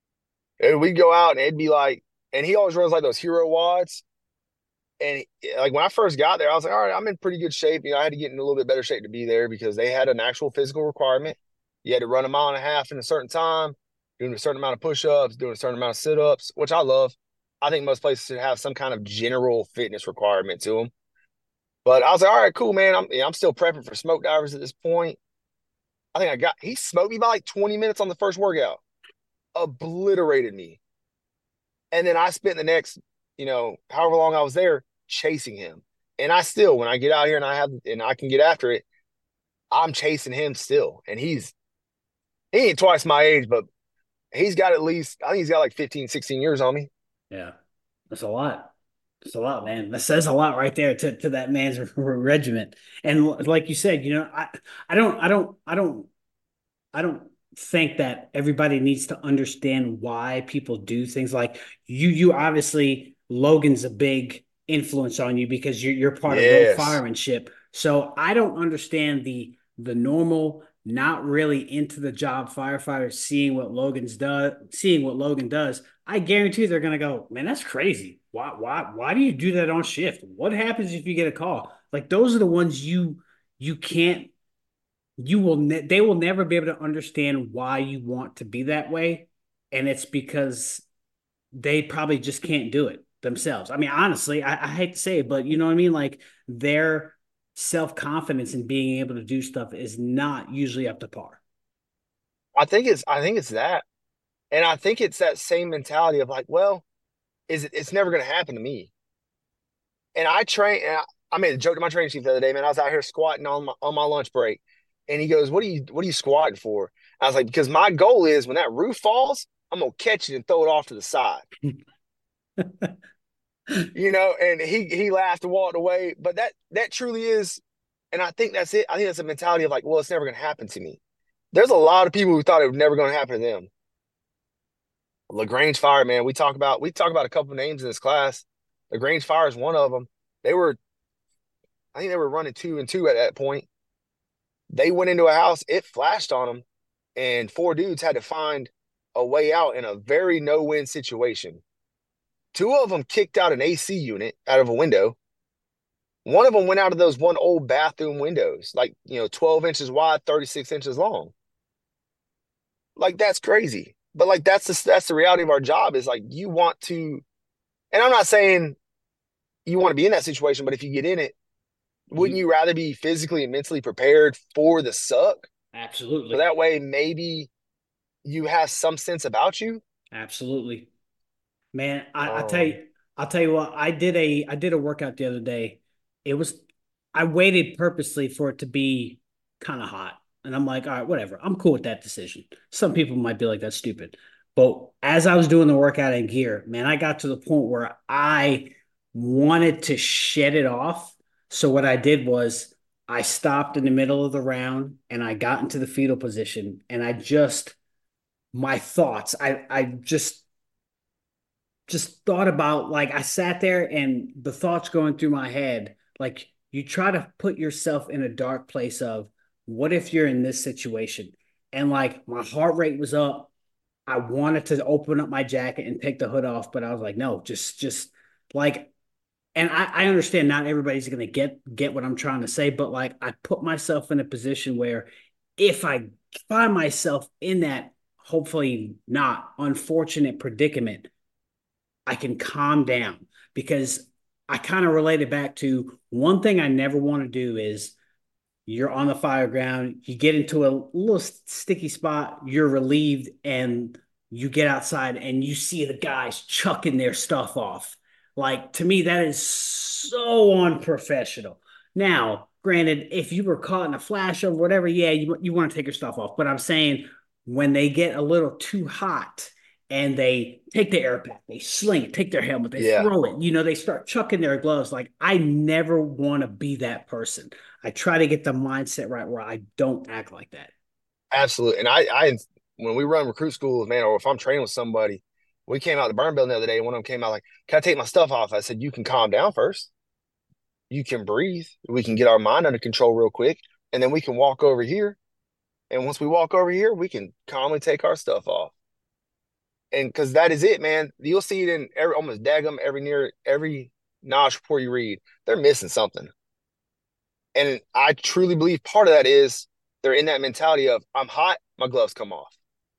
B: we'd go out and it'd be like, and he always runs like those hero wads. And he, like when I first got there, I was like, all right, I'm in pretty good shape. You know, I had to get in a little bit better shape to be there because they had an actual physical requirement. You had to run a mile and a half in a certain time, doing a certain amount of push-ups, doing a certain amount of sit-ups, which I love. I think most places should have some kind of general fitness requirement to them. But I was like, all right, cool, man. I'm yeah, I'm still prepping for smoke divers at this point. I think I got he smoked me by like twenty minutes on the first workout, obliterated me. And then I spent the next, you know, however long I was there chasing him. And I still, when I get out here and I have and I can get after it, I'm chasing him still. And he's he ain't twice my age, but he's got at least I think he's got like fifteen, sixteen years on me.
A: Yeah, that's a lot. That's a lot, man. That says a lot right there to, to that man's regiment. And like you said, you know, I, I don't, I don't, I don't, I don't think that everybody needs to understand why people do things like you. You obviously, Logan's a big influence on you because you're you're part of rote
B: Yes.
A: firemanship. So I don't understand the the normal, not really into the job firefighters seeing what Logan's does, seeing what Logan does. I guarantee they're gonna go, man, that's crazy. Why why why do you do that on shift? What happens if you get a call? Like those are the ones you you can't you will ne- they will never be able to understand why you want to be that way, and it's because they probably just can't do it themselves. I mean, honestly, I, I hate to say it, but you know what I mean. Like their self confidence in being able to do stuff is not usually up to par.
B: I think it's I think it's that. And I think it's that same mentality of like, well, is it it's never gonna happen to me. And I train and I, I made a joke to my training chief the other day, man. I was out here squatting on my on my lunch break. And he goes, What are you what are you squatting for? I was like, because my goal is when that roof falls, I'm gonna catch it and throw it off to the side. you know, and he he laughed and walked away. But that that truly is, and I think that's it. I think that's a mentality of like, well, it's never going to happen to me. There's a lot of people who thought it was never going to happen to them. LaGrange Fire, man, we talk about we talk about a couple of names in this class. LaGrange Fire is one of them. They were, I think they were running two and two at that point. They went into a house, it flashed on them, and four dudes had to find a way out in a very no-win situation. Two of them kicked out an A C unit out of a window. One of them went out of those one old bathroom windows, like, you know, twelve inches wide, thirty-six inches long. Like, that's crazy. But like that's the that's the reality of our job is like you want to, and I'm not saying you want to be in that situation, but if you get in it, wouldn't
A: You
B: you rather be physically and mentally prepared for the suck? So
A: absolutely,
B: that way maybe you have some sense about you.
A: absolutely, man. I, I tell
B: Um,
A: you, I'll tell you what. I did a I did a workout the other day. It was I waited purposely for it to be kind of hot, and I'm like, all right, whatever. I'm cool with that decision. Some people might be like, that's stupid, but as I was doing the workout in gear, man, I got to the point where I wanted to shed it off. So what I did was I stopped in the middle of the round and I got into the fetal position and I just my thoughts. I I just just thought about like I sat there and the thoughts going through my head, like you try to put yourself in a dark place of what if you're in this situation? And like my heart rate was up. I wanted to open up my jacket and take the hood off, but I was like, no, just just like and I, I understand not everybody's gonna get get what I'm trying to say, but like I put myself in a position where if I find myself in that hopefully not unfortunate predicament, I can calm down because I kind of relate it back to one thing I never want to do is you're on the fire ground, you get into a little sticky spot, you're relieved, and you get outside and you see the guys chucking their stuff off. Like to me, that is so unprofessional. Now, granted, if you were caught in a flash or whatever, yeah, you, you want to take your stuff off. But I'm saying when they get a little too hot and they take the air pack, they sling it, take their helmet, they
B: yeah,
A: throw it, you know, they start chucking their gloves. Like I never want to be that person. I try to get the mindset right where I don't act like that.
B: absolutely. And I, I, when we run recruit schools, man, or if I'm training with somebody, we came out the burn building the other day. And one of them came out like, "Can I take my stuff off?" I said, "You can calm down first. You can breathe. We can get our mind under control real quick, and then we can walk over here. And once we walk over here, we can calmly take our stuff off." And because that is it, man. You'll see it in every almost daggum every near every notch report you read. They're missing something. And I truly believe part of that is they're in that mentality of I'm hot, my gloves come off.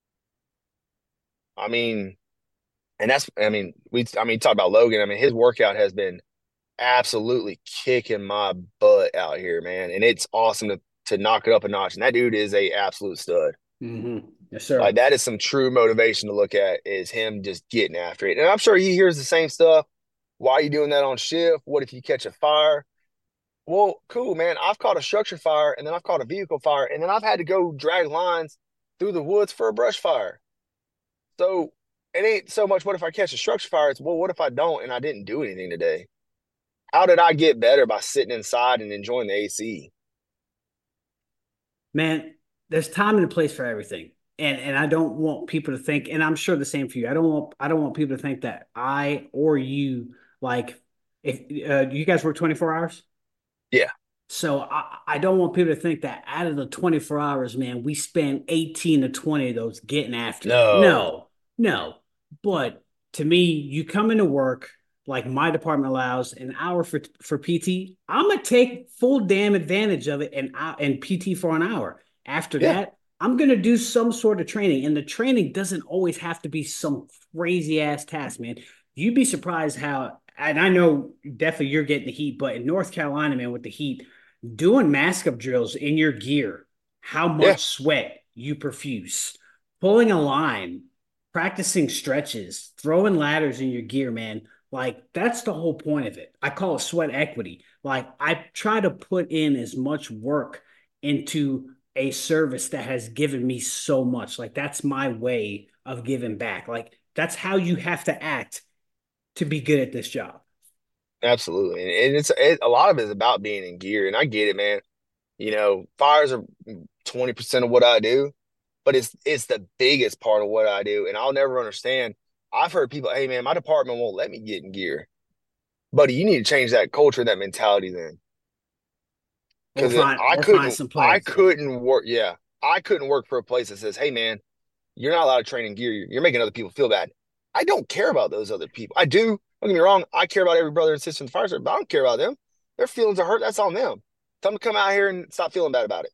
B: I mean, and that's I mean, we I mean talk about Logan. I mean, his workout has been absolutely kicking my butt out here, man. And it's awesome to to knock it up a notch. And that dude is a absolute stud.
A: Mm-hmm. Yes,
B: Like
A: sir.
B: that is some true motivation to look at is him just getting after it. And I'm sure he hears the same stuff. Why are you doing that on shift? What if you catch a fire? Well, cool, man. I've caught a structure fire and then I've caught a vehicle fire and then I've had to go drag lines through the woods for a brush fire. So it ain't so much what if I catch a structure fire? It's well, what if I don't and I didn't do anything today? How did I get better by sitting inside and enjoying the A C?
A: Man, there's time and a place for everything. And and I don't want people to think, and I'm sure the same for you. I don't want I don't want people to think that I or you like if uh, you guys work twenty-four hours.
B: Yeah.
A: So I, I don't want people to think that out of the twenty-four hours, man, we spend eighteen to twenty of those getting after it.
B: No.
A: No, no. But to me, you come into work like my department allows an hour for for P T. I'm gonna take full damn advantage of it and and P T for an hour. After
B: Yeah.
A: that, I'm gonna do some sort of training, and the training doesn't always have to be some crazy ass task, man. You'd be surprised how, and I know definitely you're getting the heat, but in North Carolina, man, with the heat, doing mask up drills in your gear, how
B: Yeah.
A: much sweat you profuse, pulling a line, practicing stretches, throwing ladders in your gear, man. Like that's the whole point of it. I call it sweat equity. Like I try to put in as much work into a service that has given me so much. Like that's my way of giving back. Like that's how you have to act to be good at this job.
B: Absolutely. And it's it, a lot of it is about being in gear. And I get it, man. You know, fires are twenty percent of what I do, but it's it's the biggest part of what I do. And I'll never understand. I've heard people, hey man, my department won't let me get in gear. Buddy, you need to change that culture, that mentality then.
A: Or
B: Because
A: find
B: I
A: or find
B: couldn't
A: some
B: I
A: place. Yeah.
B: couldn't work, yeah. I couldn't work for a place that says, hey man, you're not allowed to train in gear. You're making other people feel bad. I don't care about those other people. I do. Don't get me wrong. I care about every brother and sister in the fire service, but I don't care about them. Their feelings are hurt. That's on them. Tell them to come out here and stop feeling bad about it.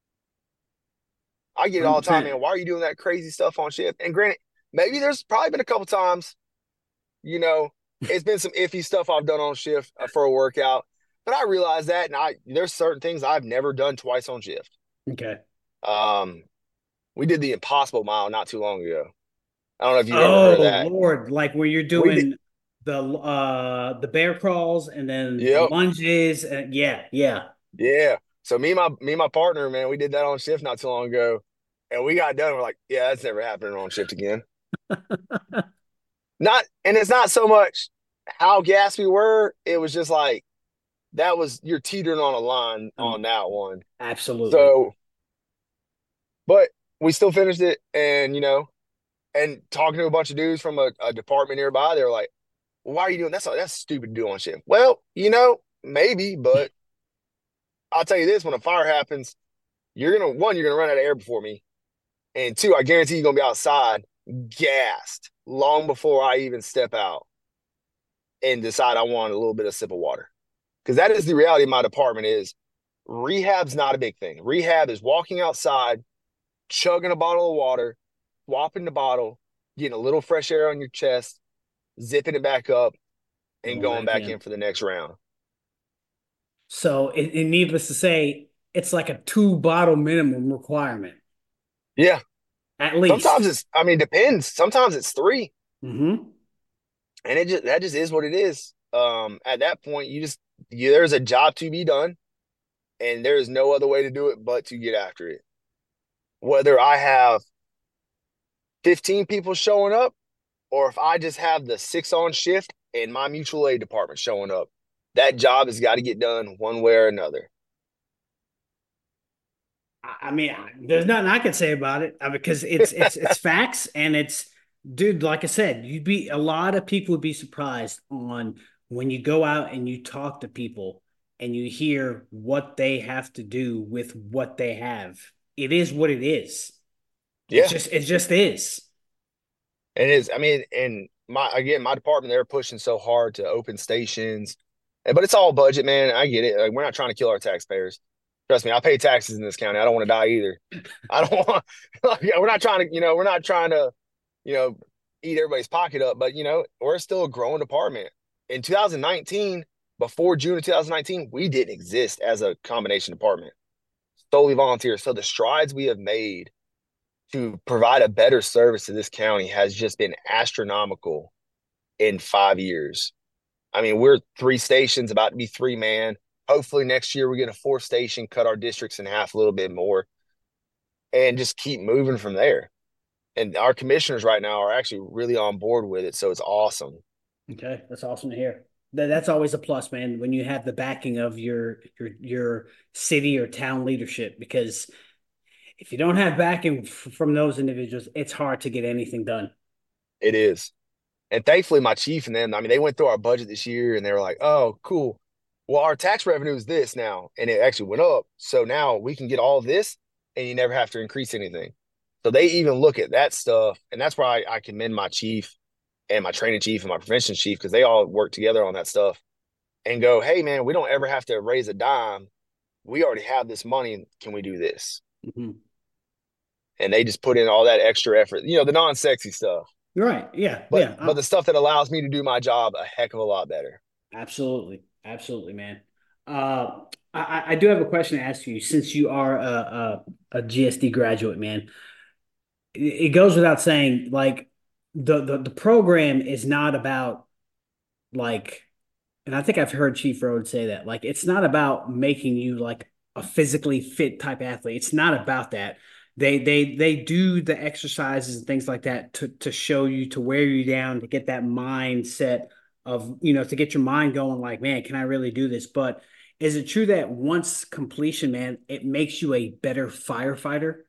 B: I get it all the time,
A: one hundred percent.
B: man. Why are you doing that crazy stuff on shift? And granted, maybe there's probably been a couple times, you know, it's been some iffy stuff I've done on shift uh, for a workout, but I realize that, and I there's certain things I've never done twice on shift.
A: Okay.
B: Um, we did the Impossible Mile not too long ago. I don't know if you've ever heard of
A: Oh
B: that.
A: Lord, like where you're
B: We did,
A: doing the uh the bear crawls and then the
B: yep,
A: lunges and yeah, yeah.
B: yeah. So me and my me and my partner, man, we did that on shift not too long ago, and we got done. We're like, yeah, that's never happening on shift again. Not, and it's not so much how gassed we were. It was just like that was you're teetering on a line
A: Um,
B: on that one.
A: absolutely.
B: So, but we still finished it, and you know, and talking to a bunch of dudes from a, a department nearby, they're like, well, "Why are you doing that's that's stupid to do on shift?" Well, you know, maybe, but I'll tell you this: when a fire happens, you're gonna one, you're gonna run out of air before me, and two, I guarantee you're gonna be outside gassed long before I even step out and decide I want a little bit of sip of water. Because that is the reality of my department is rehab's not a big thing. Rehab is walking outside, chugging a bottle of water, swapping the bottle, getting a little fresh air on your chest, zipping it back up, and
A: Going
B: going
A: back
B: back
A: in.
B: in for the next round.
A: So it, it needless to say, it's like a two bottle minimum requirement,
B: Yeah.
A: at
B: Sometimes
A: least.
B: it's, I mean, depends. Sometimes it's three.
A: Mm-hmm.
B: And it just that just is what it is. Um, at that point, you just you, there's a job to be done, and there is no other way to do it but to get after it. Whether I have fifteen people showing up or if I just have the six on shift and my mutual aid department showing up, that job has got to get done one way or another.
A: I mean, there's nothing I can say about it uh, because it's it's it's facts and it's dude, like I said, you'd be a lot of people would be surprised on when you go out and you talk to people and you hear what they have to do with what they have. It is what it is. It's
B: Yeah,
A: just it just is.
B: and it's I mean, and my again, my department they're pushing so hard to open stations, but it's all budget, man. I get it. Like, we're not trying to kill our taxpayers. Trust me, I pay taxes in this county. I don't want to die either. I don't want. Like, we're not trying to, you know, we're not trying to, you know, eat everybody's pocket up. But you know, we're still a growing department. In two thousand nineteen, before June of two thousand nineteen, we didn't exist as a combination department, solely volunteer. So the strides we have made to provide a better service to this county has just been astronomical in five years. I mean, we're three stations, about to be three man. Hopefully next year we get a fourth station, cut our districts in half a little bit more, and just keep moving from there. And our commissioners right now are actually really on board with it, so it's awesome.
A: Okay, that's awesome to hear. That, that's always a plus, man, when you have the backing of your your your city or town leadership because if you don't have backing f- from those individuals, it's hard to get anything done.
B: It is. And thankfully, my chief and them, I mean, they went through our budget this year and they were like, oh, cool. Well, our tax revenue is this now. And it actually went up. So now we can get all of this and you never have to increase anything. So they even look at that stuff. And that's why I, I commend my chief and my training chief and my prevention chief because they all work together on that stuff and go, hey, man, we don't ever have to raise a dime. We already have this money. Can we do this?
A: Mhm.
B: And they just put in all that extra effort, you know, the non sexy stuff,
A: You're right. Yeah,
B: but
A: yeah.
B: but
A: Uh,
B: the stuff that allows me to do my job a heck of a lot better.
A: absolutely, absolutely, man. Uh, I, I do have a question to ask you. Since you are a, a, a G S D graduate, man, it, it goes without saying, like the, the the program is not about like, and I think I've heard Chief Rhodes say that, like, it's not about making you like a physically fit type athlete. It's not about that. They they they do the exercises and things like that to to show you to wear you down to get that mindset of, you know, to get your mind going like, man, can I really do this? But is it true that once completion, man, it makes you a better firefighter?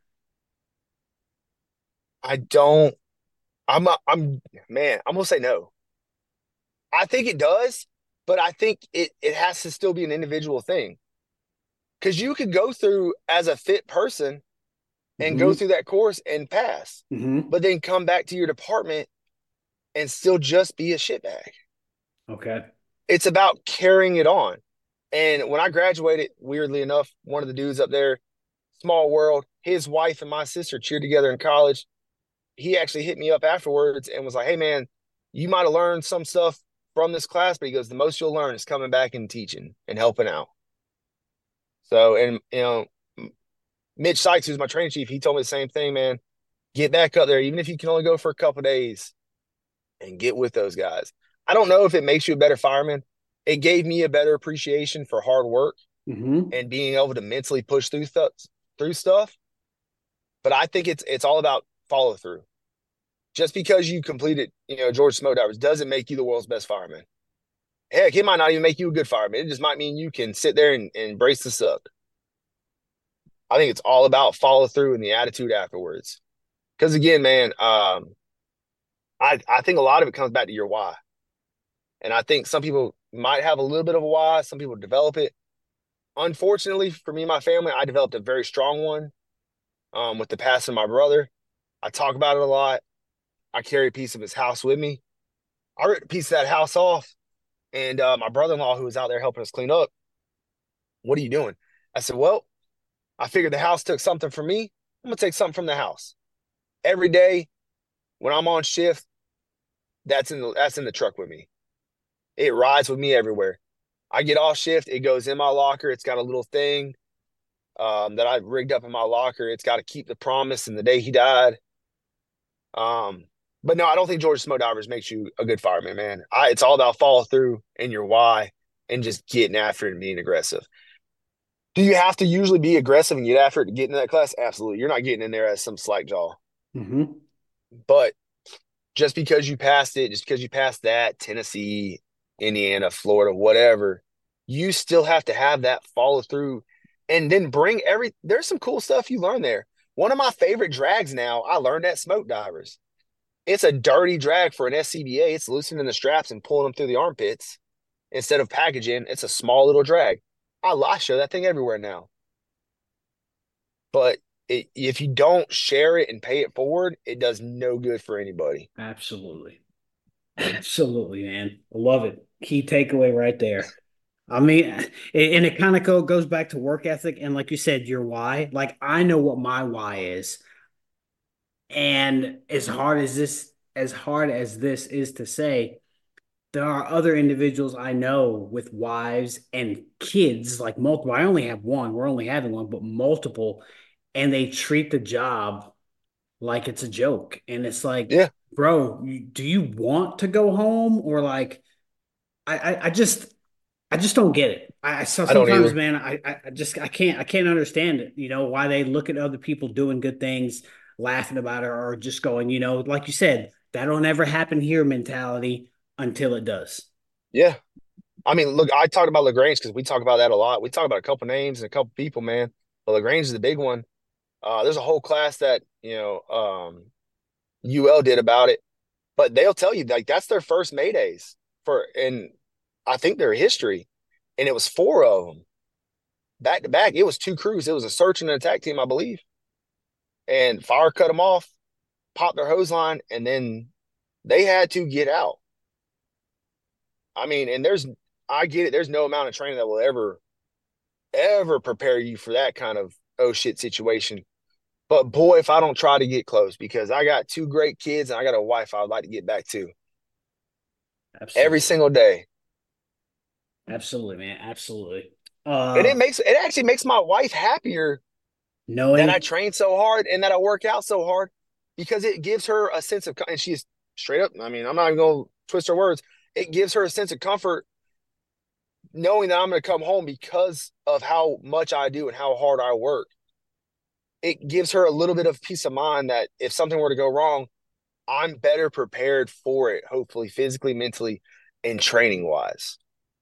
B: I don't. I'm. A, I'm. Man, I'm gonna say no. I think it does, but I think it it has to still be an individual thing because you could go through as a fit person and go
A: Hmm.
B: through that course and pass,
A: Hmm.
B: but then come back to your department and still just be a shitbag.
A: Okay.
B: It's about carrying it on. And when I graduated, weirdly enough, one of the dudes up there, small world, his wife and my sister cheered together in college. He actually hit me up afterwards and was like, "Hey man, you might have learned some stuff from this class," but he goes, "The most you'll learn is coming back and teaching and helping out." So, and you know, Mitch Sykes, who's my training chief, he told me the same thing, man. Get back up there, even if you can only go for a couple days, and get with those guys. I don't know if it makes you a better fireman. It gave me a better appreciation for hard work
A: Hmm.
B: and being able to mentally push through stuff through stuff. But I think it's it's all about follow through. Just because you completed, you know, George Smoke Divers doesn't make you the world's best fireman. Heck, it might not even make you a good fireman. It just might mean you can sit there and, and embrace the suck. I think it's all about follow through and the attitude afterwards. Because again, man, um, I I think a lot of it comes back to your why. And I think some people might have a little bit of a why. Some people develop it. Unfortunately, for me and my family, I developed a very strong one um, with the passing of my brother. I talk about it a lot. I carry a piece of his house with me. I ripped a piece of that house off, and uh, my brother-in-law, who was out there helping us clean up, "What are you doing?" I said, "Well, I figured the house took something from me. I'm gonna take something from the house. Every day when I'm on shift, that's in the that's in the truck with me. It rides with me everywhere. I get off shift, it goes in my locker. It's got a little thing um, that I rigged up in my locker. It's got to keep the promise and the day he died. Um, but no, I don't think Georgia Smoke Divers makes you a good fireman, man. I, it's all about follow through and your why and just getting after it and being aggressive. Do you have to usually be aggressive and get after it to get into that class? Absolutely. You're not getting in there as some slack jaw.
A: Hmm.
B: But just because you passed it, just because you passed that, Tennessee, Indiana, Florida, whatever, you still have to have that follow through and then bring every, there's some cool stuff you learn there. One of my favorite drags now, I learned at Smoke Divers. It's a dirty drag for an S C B A. It's loosening the straps and pulling them through the armpits instead of packaging. It's a small little drag. I, I show that thing everywhere now. But it, if you don't share it and pay it forward, it does no good for anybody.
A: Absolutely. Absolutely, man. I love it. Key takeaway right there. I mean, and it kind of go, goes back to work ethic. And like you said, your why. Like, I know what my why is. And as hard as this, as hard as this is to say, there are other individuals I know with wives and kids, like multiple. I only have one. We're only having one, but multiple. And they treat the job like it's a joke. And it's like,
B: Yeah,
A: bro, do you want to go home? Or like, I, I, I just, I just don't get it. I, so
B: I don't
A: sometimes,
B: either.
A: man, I, I I just, I can't, I can't understand it. You know, why they look at other people doing good things, laughing about it, or just going, you know, like you said, that'll never happen here mentality until it does.
B: Yeah. I mean, look, I talked about LaGrange because we talk about that a lot. We talk about a couple names and a couple people, man. But LaGrange is the big one. Uh, there's a whole class that, you know, um, U L did about it, but they'll tell you like that's their first Maydays for, and I think their history, and it was four of them back to back. It was two crews. It was a search and an attack team, I believe, and fire cut them off, popped their hose line, and then they had to get out. I mean, and there's, I get it. There's no amount of training that will ever, ever prepare you for that kind of oh shit situation. But boy, if I don't try to get close, because I got two great kids and I got a wife I'd like to get back to every
A: Absolutely.
B: single day.
A: Absolutely, man. Absolutely.
B: And it
A: Uh,
B: makes it actually makes my wife happier that I
A: knowing,
B: train so hard and that I work out so hard because it gives her a sense of, and she's straight up. I mean, I'm not even going to twist her words. It gives her a sense of comfort knowing that I'm going to come home because of how much I do and how hard I work. It gives her a little bit of peace of mind that if something were to go wrong, I'm better prepared for it, hopefully, physically, mentally, in training wise?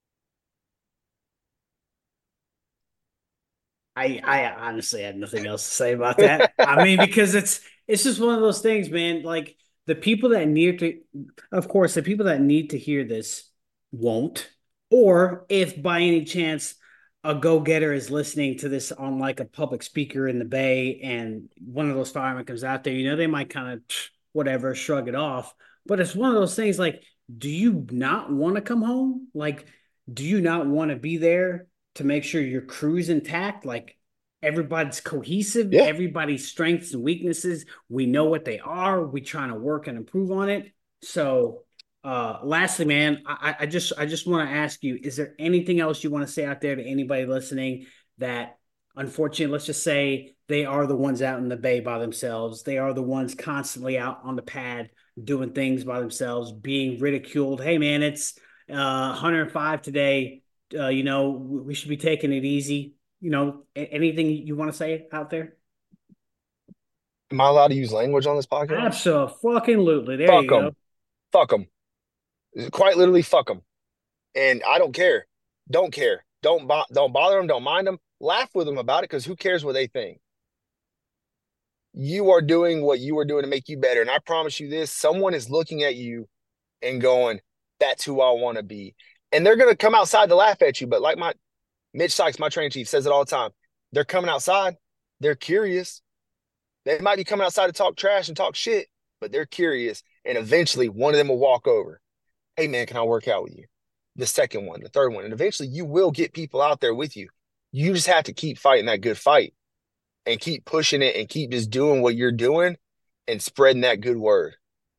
A: I I honestly had nothing else to say about that. I mean, because it's it's just one of those things, man. Like the people that need to, of course, the people that need to hear this won't. Or if by any chance a go-getter is listening to this on like a public speaker in the Bay and one of those firemen comes out there, you know, they might kind of whatever, shrug it off. But it's one of those things like, do you not want to come home? Like, do you not want to be there to make sure your crew's intact? Like everybody's cohesive,
B: Yeah.
A: everybody's strengths and weaknesses. We know what they are. We trying to work and improve on it. So uh lastly, man, I, I just I just want to ask you, is there anything else you want to say out there to anybody listening that unfortunately, let's just say they are the ones out in the Bay by themselves. They are the ones constantly out on the pad doing things by themselves, being ridiculed. Hey man, it's uh one hundred five today. Uh, you know, we should be taking it easy. You know, anything you want to say out there?
B: Am I allowed to use language on this podcast?
A: Absolutely. There
B: Fuck
A: you
B: them.
A: go.
B: Fuck them. Quite literally, fuck them. And I don't care. Don't care. Don't bo- don't bother them. Don't mind them. Laugh with them about it because who cares what they think? You are doing what you are doing to make you better. And I promise you this: someone is looking at you and going, "That's who I want to be." And they're gonna come outside to laugh at you. But like my Mitch Sykes, my training chief, says it all the time. They're coming outside. They're curious. They might be coming outside to talk trash and talk shit, but they're curious. And eventually, one of them will walk over. Hey, man, can I work out with you? The second one, the third one. And eventually, you will get people out there with you. You just have to keep fighting that good fight and keep pushing it and keep just doing what you're doing and spreading that good word.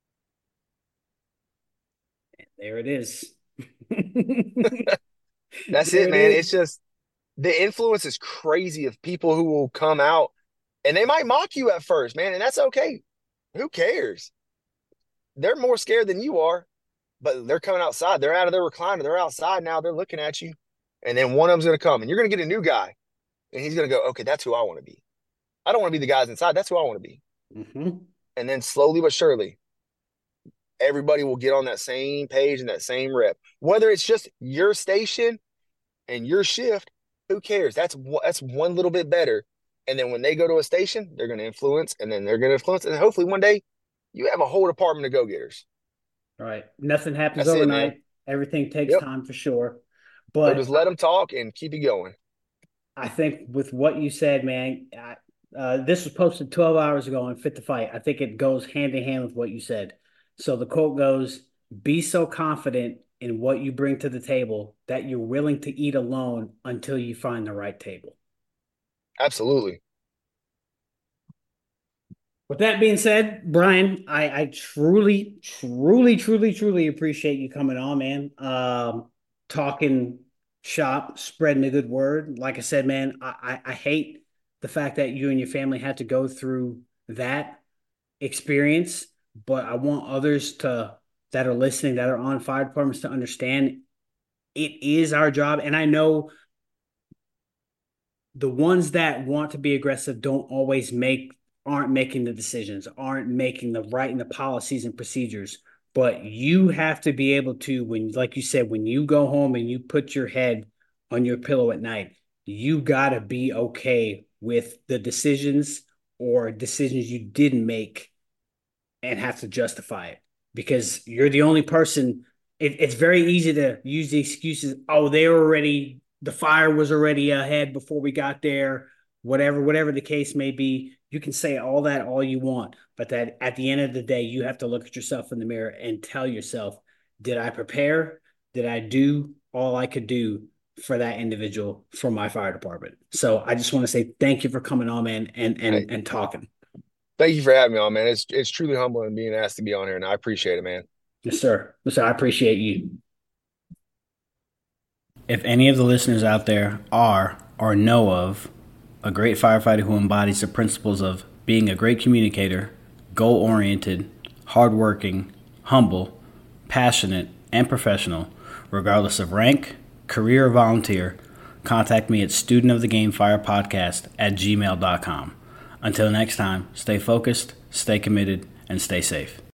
A: There it is.
B: That's
A: There
B: it,
A: it
B: man. It's
A: is.
B: just the influence is crazy of people who will come out and they might mock you at first, man. And that's okay. Who cares? They're more scared than you are, but they're coming outside. They're out of their recliner. They're outside now. They're looking at you. And then one of them's going to come and you're going to get a new guy. And he's going to go, okay, that's who I want to be. I don't want to be the guys inside. That's who I want to be.
A: Mm-hmm.
B: And then slowly but surely, everybody will get on that same page and that same rep. Whether it's just your station and your shift, who cares? That's that's one little bit better. And then when they go to a station, they're going to influence, and then they're going to influence, and hopefully one day you have a whole department of go-getters.
A: All right. Nothing happens
B: That's it, man.
A: overnight. Everything takes
B: Yep.
A: time for sure.
B: So
A: But
B: just let them talk and keep it going.
A: I think with what you said, man, I, uh, this was posted twelve hours ago on Fit to Fight. I think it goes hand in hand with what you said. So the quote goes, be so confident in what you bring to the table that you're willing to eat alone until you find the right table.
B: Absolutely.
A: With that being said, Brian, I, I truly, truly, truly, truly appreciate you coming on, man. Um, talking shop, spreading a good word. Like I said, man, I, I, I hate the fact that you and your family had to go through that experience, but I want others to that are listening, that are on fire departments to understand it is our job. And I know the ones that want to be aggressive don't always make aren't making the decisions, aren't making the right and the policies and procedures. But you have to be able to, when, like you said, when you go home and you put your head on your pillow at night, you got to be okay with the decisions or decisions you didn't make and have to justify it because you're the only person. It, it's very easy to use the excuses. Oh, they were already, the fire was already ahead before we got there. Whatever, whatever the case may be, you can say all that all you want, but that at the end of the day, you have to look at yourself in the mirror and tell yourself, did I prepare? Did I do all I could do for that individual for my fire department? So I just want to say thank you for coming on, man, and
B: Hey,
A: and and talking.
B: thank you for having me on, man. It's it's truly humbling being asked to be on here, and I appreciate it, man.
A: Yes, sir. Yes, sir. I appreciate you.
C: If any of the listeners out there are or know of a great firefighter who embodies the principles of being a great communicator, goal oriented, hardworking, humble, passionate, and professional, regardless of rank, career, or volunteer, contact me at studentofthegamefirepodcast at gmail dot com. Until next time, stay focused, stay committed, and stay safe.